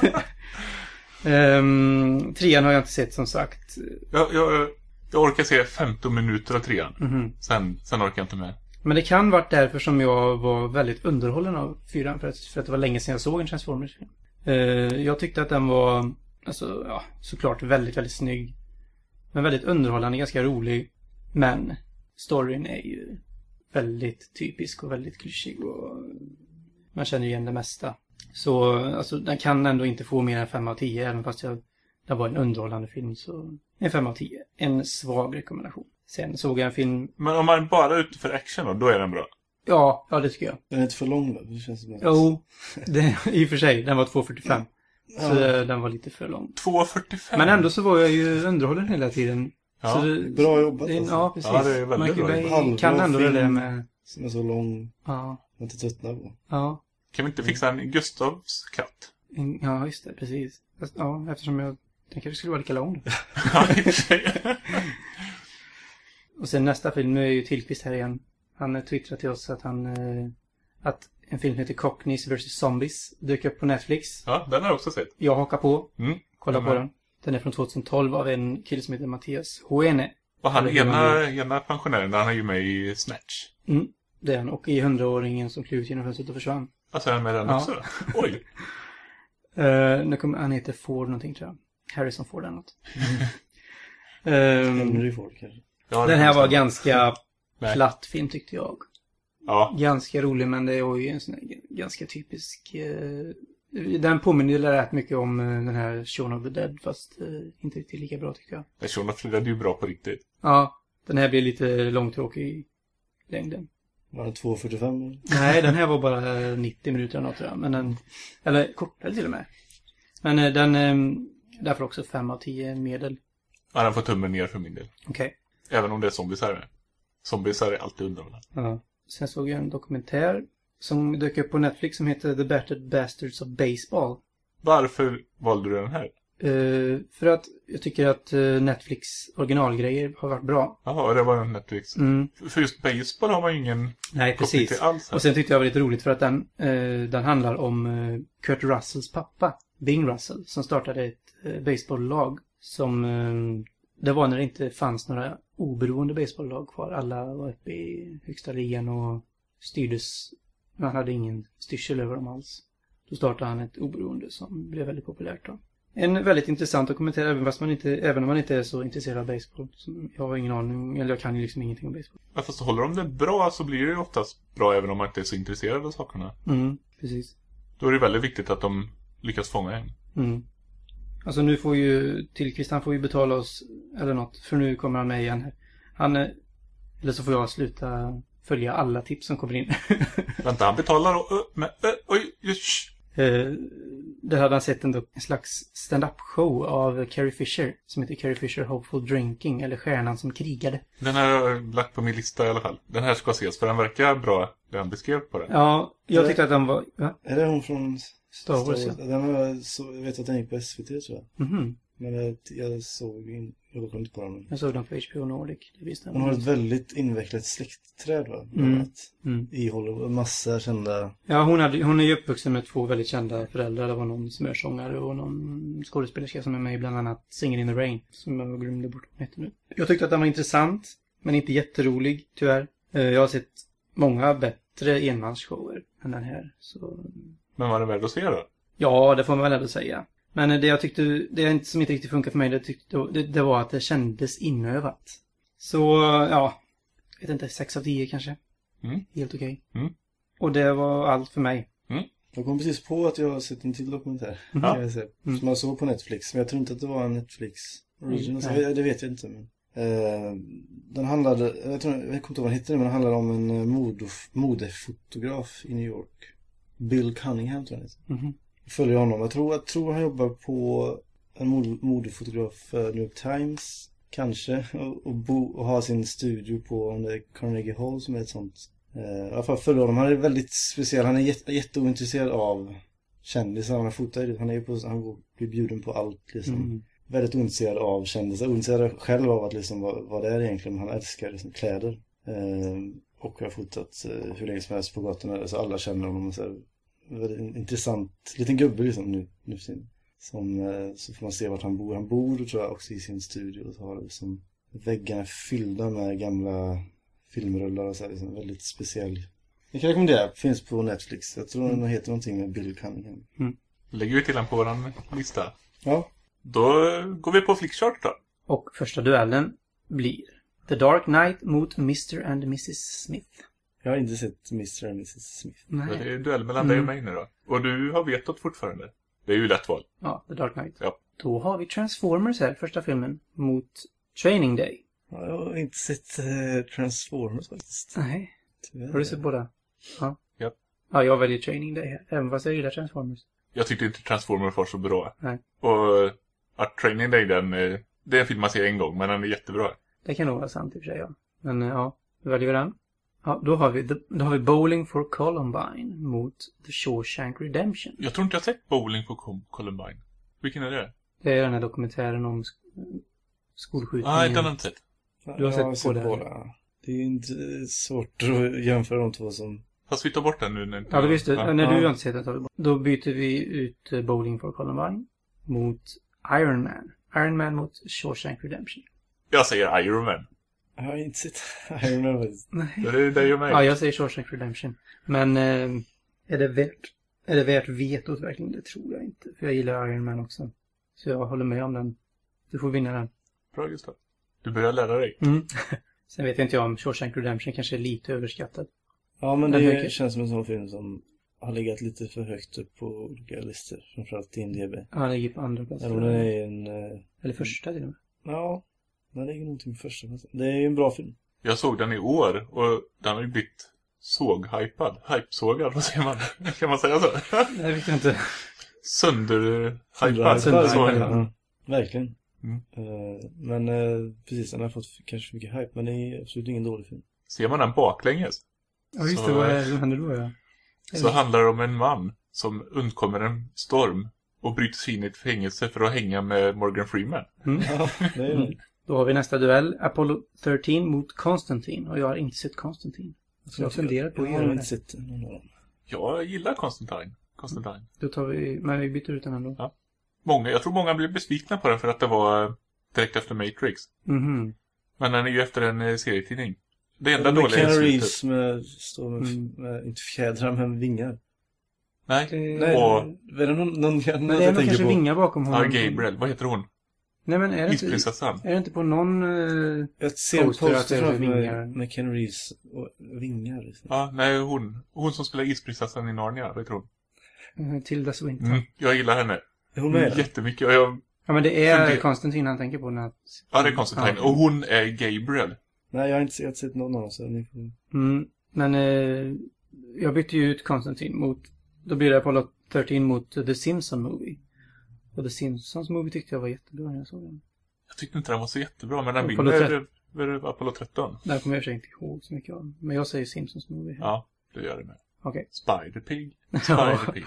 um, trean har jag inte sett som sagt. Jag, jag, jag orkar se femton minuter av trean. Mm-hmm. Sen, sen orkar jag inte med. Men det kan vara därför som jag var väldigt underhållen av fyran. För att, för att det var länge sedan jag såg en Transformers-film. Uh, jag tyckte att den var, alltså, ja, såklart väldigt, väldigt snygg. Men väldigt underhållande, ganska rolig. Men storyn är ju väldigt typisk och väldigt klyschig. Och man känner igen det mesta. Så alltså, den kan ändå inte få mer än fem av tio. Även fast jag, det var en underhållande film. Så en fem av tio. En svag rekommendation. Sen såg jag en film. Men om man bara är ute för action då, då är den bra. Ja, ja det tycker jag. Den är inte för lång då? Det känns som att... Jo, det, i och för sig. Den var två fyrtiofem. Ja. Så det, den var lite för lång. två fyrtiofem? Men ändå så var jag ju underhållen hela tiden. Ja, så det, bra jobbat det, alltså. Ja, precis. Ja, det är väldigt Michael bra Bay jobbat. kan Halvbra ändå det film. där med... Som är så lång. Ja, Man inte tröttnar på. ja. Kan vi inte fixa en Gustavs katt? En- Ja, just det, precis. Fast, ja, eftersom jag... Den kanske skulle vara lika lång. Ja, i och för sig. Och sen nästa film är ju Tillqvist här igen. Han eh, twittrade till oss att han... Eh, att en film heter Cockneys versus Zombies dök upp på Netflix. Ja, den har jag också sett. Jag hakar på. Mm. Kolla Mm. på den. Den är från tjugohundratolv av en kille som heter Mattias Hoene. Och han Eller hur man ena, ena pensionären, han är ju med i Snatch. Mm, det är han. Och i hundraåringen som klev ut genom fönstret och försvann. Alltså är han med den Ja. också? Oj. Uh, nu kommer, han heter Ford någonting tror jag. Harrison Ford eller något. Ehm, Henry Ford kanske. Ja, det den här måste var han. ganska Nej. platt film tyckte jag. Ja, Ganska rolig men det är ju en sån här g- ganska typisk... eh, den påminner ju rätt mycket om eh, den här Shaun of the Dead fast eh, inte riktigt lika bra tycker jag. jag tror att Frida är ju bra på riktigt. Ja, den här blir lite långtråkig i längden. Var det två fyrtiofem? Nej, den här var bara eh, nittio minuter eller något tror jag. Men den, eller kortare till och med. Men eh, den, eh, därför också fem av tio medel. Ja, den får tummen ner för min del. Okej. Även om det är zombiesar med. Zombiesar är alltid underhållande. Ja. Sen såg jag en dokumentär som dök upp på Netflix som heter The Battered Bastards of Baseball. Varför valde du den här? Uh, för att jag tycker att uh, Netflix originalgrejer har varit bra. Jaha, det var en Netflix. Mm. För just baseball har man ju ingen Nej, koppling precis. till alls här. Och sen tyckte jag det var lite roligt för att den, uh, den handlar om uh, Kurt Russells pappa, Bing Russell, som startade ett uh, baseballlag som uh, det var när det inte fanns några oberoende baseballlag kvar. Alla var uppe i högsta ligan och styrdes. Man hade ingen styrsel över dem alls. Då startade han ett oberoende som blev väldigt populärt då. En väldigt intressant dokumentär även, fast man inte, även om man inte är så intresserad av baseball. Så jag har ingen aning, eller jag kan ju liksom ingenting om baseball. Ja, fast håller de det bra så blir det ju oftast bra även om man inte är så intresserad av sakerna. Mm, precis. Då är det väldigt viktigt att de lyckas fånga en. Mm. Alltså nu får ju Tillqvist, han får ju betala oss eller något, för nu kommer han med igen här. Han, eh, eller så får jag sluta följa alla tips som kommer in. Vänta, han betalar och... Ö, men, ö, oj, just. Eh, Där hade han sett en, en slags stand-up show av Carrie Fisher som heter Carrie Fisher Hopeful Drinking, eller Stjärnan som krigade. Den här har jag lagt på min lista i alla fall. Den här ska ses för den verkar bra, det han beskrev på den. Ja, jag tyckte att den var... Ja, Är det hon från Star Wars, ja. Den har jag, så, jag vet att den gick på S V T tror jag. Mhm. Men jag, jag såg in, jag kom inte på den. Jag såg den på H B O Nordic, det visste jag. Hon har ett väldigt invecklat släktträd va? Mm. Att, Mm. I Hollywood, massa kända... Ja, hon, hade, hon är ju uppvuxen med två väldigt kända föräldrar. Det var någon smörsångare och någon skådespelerska som är med i bland annat Singin' in the Rain. Som jag glömde bort vad heter nu. Jag tyckte att den var intressant, men inte jätterolig, tyvärr. Eh, Jag har sett många bättre enmansshower än den här. Så... Men var det värd att se då? Ja, det får man väl ändå säga. Men det jag tyckte, det som inte riktigt funkar för mig, det, tyckte, det, det var att det kändes inövat. Så, ja, jag vet inte, sex av tio kanske. Mm. Helt okej. Mm. Och det var allt för mig. Jag kom precis på att jag har sett en till dokumentär. Mhm. Kan jag säga, Mm. Som jag såg på Netflix. Men jag tror inte att det var en Netflix original. Mm, så jag, det vet jag inte. Men, eh, den handlade, jag, tror, jag kommer inte ihåg vad den hette nu, men den handlade om en eh, modof, modefotograf i New York. Bill Cunningham tror jag det heter. Mhm. Jag följer honom. Jag tror, jag tror han jobbar på en mod, modefotograf för New York Times. kanske. Och, och, bo, och ha sin studio på om det är Carnegie Hall som är ett sånt. Uh, I alla fall förra honom. Han är väldigt speciell. Han är jätte, jätteointresserad av kändisar. Han har fotat i det. Han är ju på, han blir bjuden på allt liksom. Mm. Väldigt ointresserad av kändisar. Ointresserad själv av att liksom, vad, vad det är egentligen. Han älskar liksom, kläder. Uh, och har fotat uh, hur länge som helst på gatorna. Alltså alla känner honom. Och så här, väldigt intressant. Liten gubbe liksom nu. nu som, uh, så får man se vart han bor. Han bor tror jag också i sin studio. Och så har det liksom, väggarna fyllda med gamla filmrullar och så här. Liksom, väldigt speciell. Jag kan rekommendera. Finns på Netflix. Jag tror mm. den heter någonting med Bill Cunningham. Mm. Lägger vi till den på våran lista. Ja. Då går vi på Flickchart då. Och första duellen blir The Dark Knight mot mister and missus Smith. Jag har inte sett mister and missus Smith. Nej. Det är en duell mellan dig och mig nu då. Och du har vetat fortfarande. Det är ju lätt val. Ja, The Dark Knight. Ja. Då har vi Transformers här, första filmen, mot Training Day. Ja, jag har inte sett uh, Transformers faktiskt. Nej. Tyvärr. Har du sett båda? Ja. Ja. Ja, jag väljer Training Day här. Även fast jag gillar Transformers. Jag tyckte inte Transformers var så bra. Nej. Och att Training Day, den, det är en film man ser en gång, men den är jättebra. Det kan nog vara sant i och för sig, ja. Men ja, då väljer vi den. Ja, då har vi, då har vi Bowling for Columbine mot The Shawshank Redemption. Jag tror inte jag har sett Bowling for Columbine. Vilken är det? Det är den här dokumentären om sk- skolskjutningen. Nej, den har inte sett. Du har jag sett på det? Båda. Det är ju inte svårt att jämföra de två som... Fast vi tar bort den nu. När ja, det visste ja. När du ja. har inte sett den tar vi bort. Då byter vi ut Bowling for Columbine mot Iron Man. Iron Man mot Shawshank Redemption. Jag säger Iron Man. Jag har inte sett Iron Man. Nej. Det är det jag med. Ja, jag säger Shawshank Redemption. Men eh, är det värt är det värt vetot verkligen? Det tror jag inte. För jag gillar Iron Man också. Så jag håller med om den. Du får vinna den. Bra, just det. Du börjar lära dig. Mm. Sen vet jag inte om Shawshank Redemption kanske är lite överskattad. Ja, men det mycket... känns som en sån film som har legat lite för högt upp på olika listor. Framförallt i I M D B. Ja, den ligger på andra plats. Eller den är en... Uh... Eller första till och med. Ja, den ligger någonting på första plats. Det är ju en bra film. Jag såg den i år och den har ju blivit såg-hypad. Hype-sågad, vad säger man? Kan man säga så? Jag vet inte. Sönder-hypad. Sönder ja, verkligen. Mm. Uh, men uh, precis, den har fått kanske för mycket hype. Men det är absolut ingen dålig film. Ser man den baklänges? Ja, just det. Vad händer då, ja? Så handlar det om en man som undkommer en storm och bryter sig in i ett fängelse för att hänga med Morgan Freeman. Mm. Ja, det är det. Då har vi nästa duell. Apollo tretton mot Konstantin. Och jag har inte sett Konstantin. Så jag har funderat på att jag göra har det. inte sett någon av dem. Jag gillar Konstantin. Konstantin. Då tar vi, men vi byter ut den ändå. Ja. Många, jag tror många blev besvikna på den för att det var direkt efter Matrix. Mhm. Men den är ju efter en eh, serietidning. Det enda med dåliga är Keanu slutet. Reeves med, står med, Mm. med, inte fjädrar men vingar. Nej. Nej, Och är det någon, någon Men det är nog kanske på? vingar bakom ja, honom. Gabriel, vad heter hon? Nej, men är det inte, Isprinsessan. är det inte på någon... Uh, Jag ser en poster att poster det är framför vingar. mig med Keanu Reeves och vingar. Liksom. Ja, nej, hon. Hon som spelar Isprinsessan i Narnia, vad heter hon? Tilda Swinton. Mm, jag gillar henne. Är hon med? Mm, jättemycket. Och jag, Ja, men det är Funder- Konstantin han tänker på. När... ja, det är Konstantin. Ja. Och hon är Gabriel. Nej, jag har inte, jag har inte sett någon av dem. Så ni får... Mm, men eh, jag bytte ju ut Konstantin mot... Då blir det Apollo tretton mot The Simpsons Movie. Och The Simpsons Movie tyckte jag var jättebra när jag såg den. Jag tyckte inte den var så jättebra, men den Apollo vinner över Apollo tretton. Där kommer jag i och för sig inte ihåg så mycket om. Men jag säger Simpsons Movie här. Ja, det gör det med. Okej. Spider-Pig. Ja. Spider-Pig.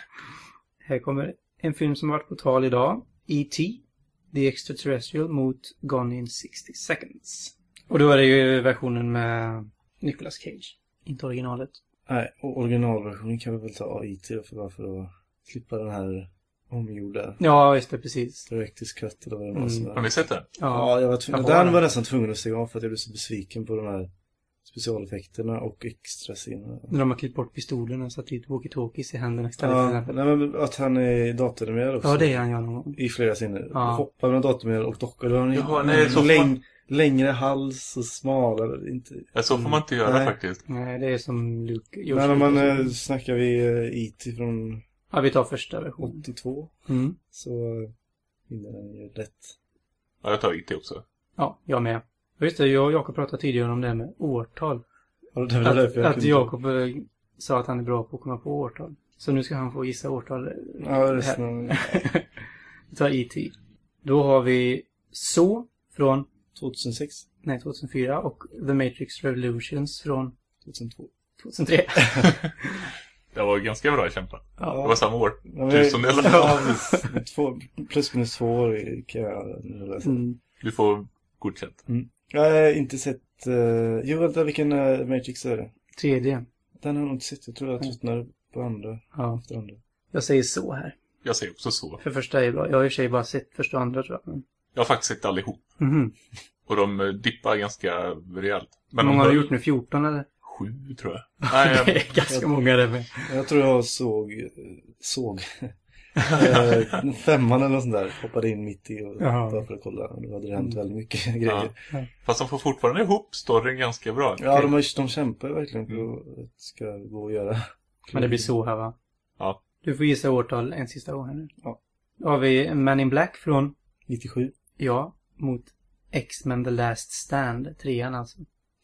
Här kommer en film som har varit på tal idag. E T The Extraterrestrial mot Gone in sixty seconds. Och då är det ju versionen med Nicolas Cage. Inte originalet. Nej, och originalversionen kan vi väl ta A I T för varför att slippa den här omgjorda Ja, just det, precis. Director's Cut eller vad det var Mm. som Har var. ni sett den? Ja, jag var tvungen. Jag har Den var den. nästan tvungen att stänga av för att jag blev så besviken på de här specialeffekterna och extra scenerna. När de har klippt bort pistolerna och satt dit walkie-talkies i händerna istället för Ja, den här. nej, men att han är datoranimerad också. Ja, det är han gör någon gång. I flera scener. Ja. Hoppar med datoranimerad och dockar. Då har han ju Jaha, nej, så får läng- man- längre hals och smalare. Inte... Ja, så får man inte göra Nej. faktiskt. Nej, det är som Luke. George Men om man Lucas. eh, snackar vi eh, E T från Ja, vi tar första versionen. åttiotvå Mm. så eh, vinner den ju rätt. Ja, jag tar I T också. Ja, jag med. Just det, jag och Jakob pratade tidigare om det här med årtal. Ja, det var därför jag Att, att kunde- Jakob eh, sa att han är bra på att komma på årtal. Så nu ska han få gissa årtal. eh, Ja, här. resten av... Vi tar E T Då har vi Så från tjugohundrasex. Nej, tjugohundrafyra. Och The Matrix Revolutions från tjugohundratvå. tjugohundratre. Det var ganska bra kämpat. Ja. Det var samma år. Ja, Tusendel. ja, visst. Två, plus minus två år kan jag läsa. Mm. Du får godkänt. Mm. Jag har inte sett... Uh, jo, vänta, vilken uh, Matrix är det? Tredje. Den har jag nog inte sett. Jag tror jag tröttnar på andra. Ja. Efter andra. Jag säger så här. Jag säger också så. För första är bra. Jag har i och för sig bara sett första och andra, tror jag. Men... Jag har faktiskt sett allihop. Mhm. Och de eh, dippar ganska rejält. Hur Men många de har du höll gjort nu? fjorton eller? Sju, tror jag. Nej, Det jag... är ganska många det med. Jag tror jag såg... eh, Såg... Eh, femman eller något sånt där. Hoppade in mitt i och Jaha. bara för att kolla. Det hade hänt väldigt mycket grejer. Ja. Fast de får fortfarande ihop storyn ganska bra. Ja, de, har, de kämpar verkligen för att det ska gå att göra. Men det blir så här, va? Ja. Du får gissa årtal en sista gång här nu. Ja. Då har vi Man in Black från... nittiosju. Ja, mot X-Men The Last Stand. Trean alltså.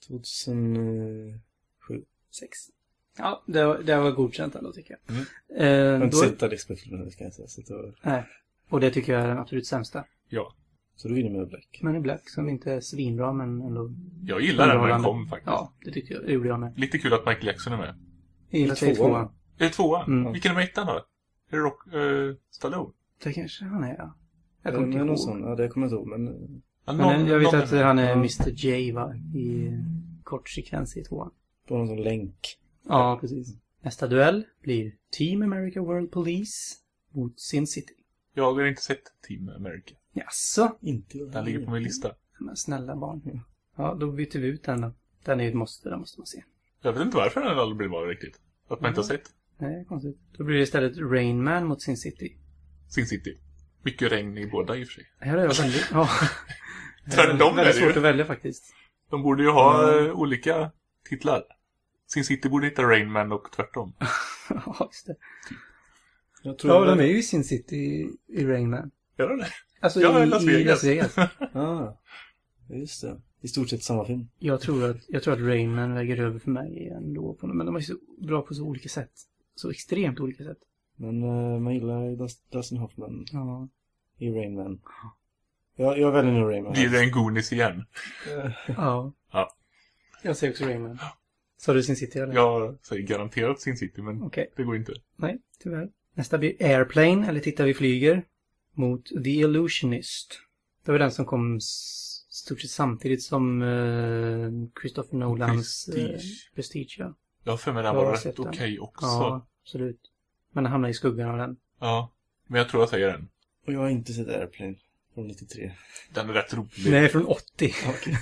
tjugohundrasju. Sex. Ja, det var, det var godkänt ändå, tycker jag. Mm. Eh, Jag har då, inte sett Alex Spectre, ska jag säga. Så, då, nej. Och det tycker jag är den absolut sämsta. Ja. så då vinner med Black. Man in Black, som inte är svinbra, men ändå... Jag gillar den när den underhållande. kom faktiskt. Ja, det tyckte jag. Det gjorde jag med. Lite kul att Michael Jackson är med. Jag gillar I sig tvåan. tvåan. Är det tvåan? Mm. Vilken är med ettan då? Är det Rock... Uh, Stallone? Det kanske han är, ja. Jag Jag kommer inte någon ihåg. sån, ja, det kommer jag inte ihåg, men... eh, Ja, Men någon- jag vet någon att med. han är Ja. mister J, va? I kort sekvens i tvåan. På någon sån länk. Ja, precis. Nästa duell blir Team America World Police mot Sin City. Jag har inte sett Team America. Jaså? Inte jag. Den ligger på min lista. Men snälla barn. Ja, då byter vi ut den då. Den är ju ett måste, den måste man se. Jag vet inte varför den aldrig blir bra riktigt. Att man inte har sett Nej, konstigt. Då blir det istället Rain Man mot Sin City. Sin City. Mycket regn i båda i och för sig. Här är jag väldigt... Ja. Tvärtom är väldigt det svårt ju. att välja faktiskt. De borde ju ha eh, olika titlar. Sin City borde heta Rain Man och tvärtom. Ja, just det. Jag tror Ja, det- de är ju i Sin City i, i Rain Man. Gör de det? Alltså Ja, i, Las i Vegas. Las Vegas. Ah, just det. I stort sett samma film. Jag tror att, jag tror att Rain Man väger över för mig ändå. På, men de är så bra på så olika sätt. Så extremt olika sätt. Men uh, man gillar Dust- Dustin Hoffman Ja. i Rain Man. Jag, jag väljer nog Rain Man. Blir det en Goonies igen? Ja. Ja. Jag säger också Rain Man. Sa du Sin City eller? Jag säger garanterat Sin City, men Okej. det går inte. Nej, tyvärr. Nästa blir Airplane, eller Titta vi flyger, mot The Illusionist. Det var den som kom s- stort sett samtidigt som eh, Christopher Nolans eh, Prestige. Prestige, ja. Jag har för mig den Jag var har rätt sett den. okej också. Ja, absolut. Men den hamnar i skuggan av den. Ja. Men jag tror jag säger den. Och jag har inte sett Airplane från nittiotre. Den är rätt rolig. Nej, från åttio.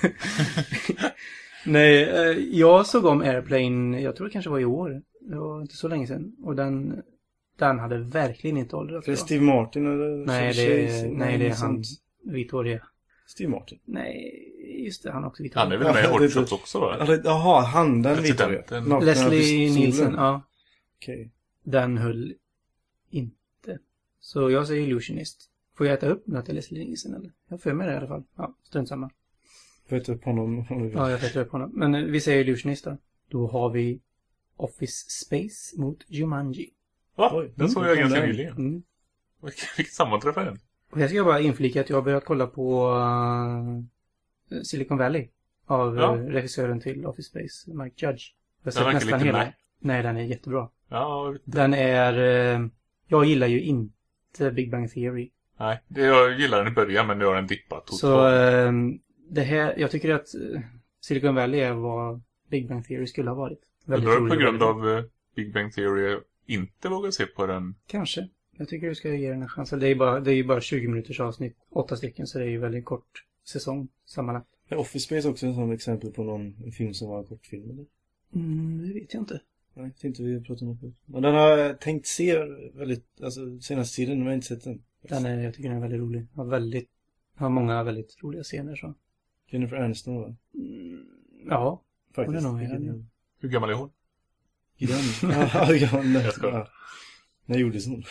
Nej, eh, jag såg om Airplane, jag tror det kanske var i år. Det var inte så länge sedan. Och den, den hade verkligen inte åldrats Är det bra. Steve Martin eller? Nej, Chevy det är, Chase? nej, det är sånt. han, vitvåriga. Steve Martin. Nej, just det, han har också vitvåriga. Han är väl med i Ja, det är Hot Shots så- också, va? Alltså, jaha, han, den Presidenten. vitvåriga. Nakna Leslie pistolen. Nielsen, ja. Okej. Den höll inte. Så jag säger Illusionist. Får jag äta upp något till Leslie Nielsen eller? Jag får med det i alla fall. Ja, strunt samma. Får jag ta upp honom om du vill? Ja, jag får äta upp honom. Men eh, vi säger Illusionist då. Då har vi Office Space mot Jumanji. Va? Oj, Den såg mm, jag kom ganska där. nyligen. Mm. Vilket vilket sammanträffande den. Och jag ska bara inflika att jag har börjat kolla på uh, Silicon Valley. Av Ja. uh, regissören till Office Space, Mike Judge. Jag har Den sett verkar nästan lite hela. med. Nej, den är jättebra. Ja, jag vet inte. Den är... Uh, jag gillar ju inte Big Bang Theory. Nej, det, jag gillar den i början, men nu har den dippat totalt. Så uh, det här... Jag tycker att uh, Silicon Valley är vad Big Bang Theory skulle ha varit. Väldigt Undrar på rolig grund och av eh, Big Bang Theory inte vågar se på den. Kanske. Jag tycker du ska ge den en chans. Det är ju bara, det är ju bara tjugo minuters avsnitt. Åtta stycken, så det är ju väldigt kort säsong sammanlagt. Är Office Space också en sån exempel på någon en film som var en kortfilm, eller? Mm, det vet jag inte. Nej, tänkte vi prata om det. Men den har jag tänkt se väldigt, alltså senaste tiden, men jag har inte sett den. Den är, jag tycker den är väldigt rolig. Har väldigt, har många väldigt roliga scener så. Jennifer Aniston, va? Mm, ja. Faktiskt. Hon är nog med, Vilken- ja. Hur gammal är hon? I den? Ja, ja, nej. Jag skojar. Ja. När gjordes hon?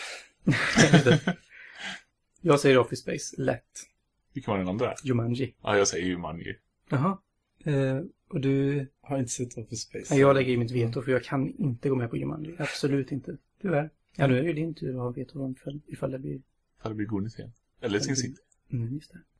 Jag säger Office Space. Lätt. Vilken var den andra? Jumanji. Ja, jag säger Jumanji. Jaha. Eh, och du... Har inte sett Office Space. Ja, jag lägger i mitt veto för jag kan inte gå med på Jumanji. Absolut inte. Tyvärr. Ja, nu är det din tur att ha veto ifall, ifall det blir... Ifall det blir Goonies igen. Eller Sin City. Mm, just det.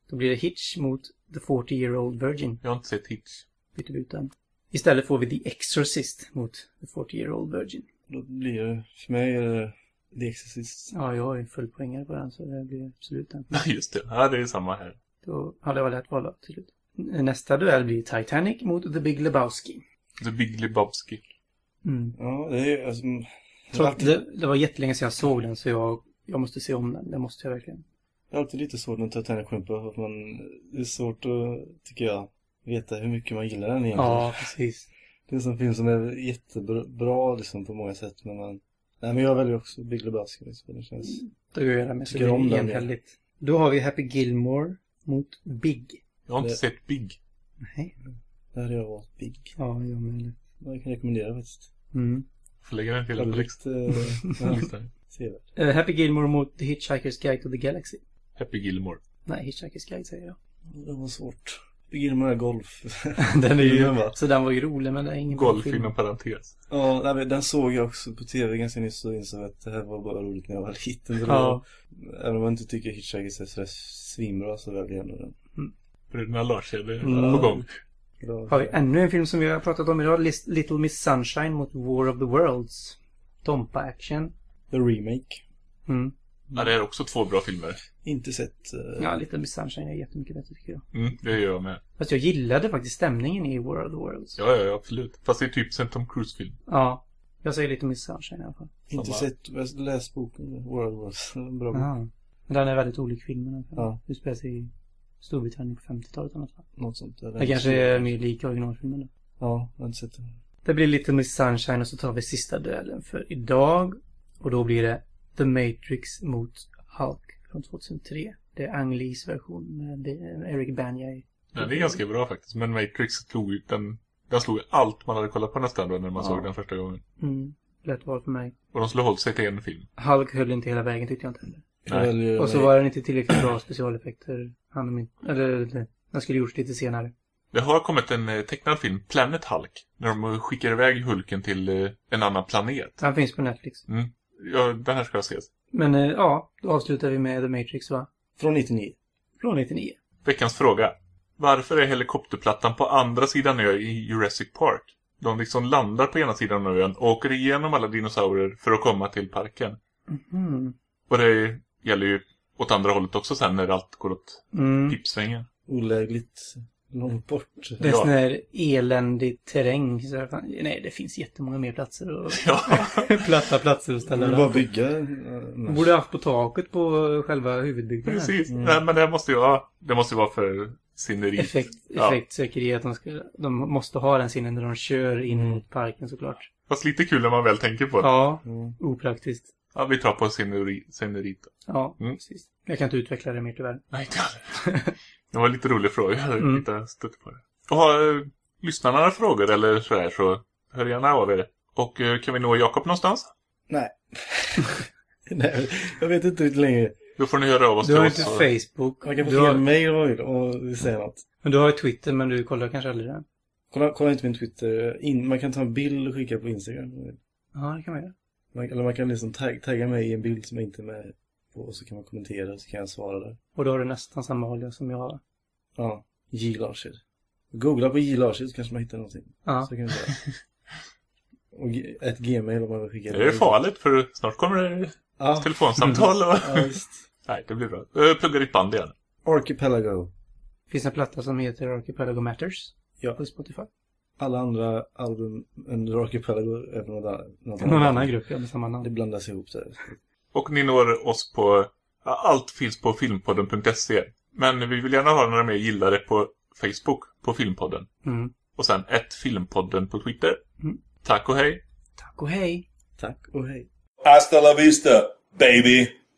Då blir det Hitch mot The forty year old virgin. Jag har inte sett Hitch. Byter ut den. Istället får vi The Exorcist mot The forty year old virgin. Då blir det, för mig är det The Exorcist. Ja, jag har ju full poängare på den så det blir absolut den. Ja, just det. Ja, det är samma här. Då hade jag varit lätt val till slut. Nästa duell blir Titanic mot The Big Lebowski. The Big Lebowski. Mm. Ja, det är alltså... Trots, det, det var jättelänge sedan jag såg den så jag, jag måste se om den. Det måste jag verkligen. Det är alltid lite svårt när Titanic skymper. Att man, det är svårt att, tycker jag, veta hur mycket man gillar den egentligen. Ja, precis. Det är en sån film som är jättebra liksom, på många sätt. Men man, nej, men jag väljer också Big Lebowski. Liksom. Det känns... Då gör jag det med så Tycker om det är den, enhälligt. Då har vi Happy Gilmore mot Big. Jag har inte Det- sett Big. Nej. Där har jag valt Big. Ja, jag med. Jag kan rekommendera faktiskt. Mm. Får lägga den till på Väldigt eh, listan. sevärd. Uh, Happy Gilmore mot The Hitchhiker's Guide to the Galaxy. Happy Gilmore. Nej, Hitchhiker's Guide säger jag. Det var svårt. Big med golf. Den är ju, Filmen, va? så den var ju rolig men det är ingen bra Golf film. inom parentes. Ja, nej, men den såg jag också på tv ganska nyss och insåg att det här var bara roligt när jag var liten. Så Ja. det var, även om man inte tycker Hitchhiker's är så svinbra så väljer jag nog den. Bröderna Lars är det Mm. på gång. Bra. Har vi ännu en film som vi har pratat om idag. Lis- Little Miss Sunshine mot War of the Worlds. Tompa-action. The Remake. Mm. Ja, det är också två bra filmer. Inte sett. Uh, Ja, Little Miss Sunshine är jättemycket bättre tycker jag. Mm, det gör jag med. Fast jag gillade faktiskt stämningen i War of the Worlds. Ja, ja, ja, absolut. Fast det är typ en Tom Cruise-film. Ja. Jag säger Little Miss Sunshine i alla fall. inte samma. sett. Jag läst boken World Wars. Bra bok. Ja. Men den är väldigt olik filmen. Ja. Det spelar sig i Storbritannien på femtiotalet i alla fall. Något sånt där. Det kanske är mer lik originalfilmen då. Ja, jag har inte sett det. Det blir Little Miss Sunshine och så tar vi sista duellen för idag. Och då blir det The Matrix mot Hulk från tjugohundratre. Det är Ang Lees version med Eric Bana i. Den är ganska bra faktiskt. Men Matrix slog ju den, den slog ju allt man hade kollat på nästan då när man Ja. såg den första gången. Mm, lätt val för mig. Och de skulle hållit sig till en film. Hulk höll inte hela vägen tyckte jag inte heller. Jag Nej. väljer Och så mig- var den inte tillräckligt bra specialeffekter. Han och min, eller, eller den skulle gjorts lite senare. Det har kommit en eh, tecknad film, Planet Hulk. När de skickar iväg Hulken till eh, en annan planet. Den finns på Netflix. Mm. Ja, den här ska jag ses. Men eh, ja, då avslutar vi med The Matrix va? Från nittionio. Från nittionio. Veckans fråga. Varför är helikopterplattan på andra sidan ön i Jurassic Park? De liksom landar på ena sidan av ön och åker igenom alla dinosaurier för att komma till parken. Mm. Och det gäller ju åt andra hållet också sen när allt går åt Mm. pipsvängen. Olägligt långt bort. Det är Ja. sån här eländig terräng. Så här, fan, nej, det finns jättemånga mer platser. Och Ja, platta platser att Man ställa vill bara den. bygga. Man borde haft på taket på själva huvudbyggnaden. precis. Mm. Nej, men det måste ju vara, det måste ju vara för sceneriet. Effekt, Ja. effektsäkerhet. De, ska, de måste ha den sinnen när de kör in Mm. mot parken såklart. Fast lite kul när man väl tänker på det. Ja, Mm. opraktiskt. Ja, vi tar på sceneri, sceneriet. Ja, Mm. precis. Jag kan inte utveckla det mer tyvärr. Nej, inte jag. Det var en lite rolig fråga. Jag hade Mm. lite stött på det. Och har eh, lyssnarna några frågor eller sådär så hör gärna av er. Och eh, kan vi nå Jakob någonstans? Nej. Nej, jag vet inte riktigt längre. Då får ni höra av oss Du har till inte oss. och- Facebook. Man kan få Du skicka har, mail om man vill och vill säga något. men du har ju Twitter men du kollar kanske aldrig den. Kolla, kolla inte min Twitter. In, man kan ta en bild och skicka på Instagram. Ja, det kan man göra. Man, eller man kan liksom tag, tagga mig i en bild som jag inte är med på. Och så kan man kommentera och så kan jag svara där. Och då har du nästan samma ålder som jag har. Ja, J. Larsid. Googla på J. Larsid så kanske man hittar någonting. Ja. Så kan vi säga. Och g- ett gmail om man vill skicka Det är farligt för snart kommer det Ja, telefonsamtal och... ja visst. Nej, det blir bra. Uh, plugga ditt band igen. Archipelago. Finns en platta som heter Archipelago Matters. Ja. På Spotify. Alla andra album under Archipelago är från något annat. något Någon annat. annan grupp ja, med samma Det namn. blandas ihop där. Och ni når oss på... Ja, allt finns på filmpodden punkt se. Men vi vill gärna ha några mer gillare på Facebook på Filmpodden. Mm. Och sen ett Filmpodden på Twitter. Mm. Tack och hej. Tack och hej. Tack och hej. Hasta la vista, baby.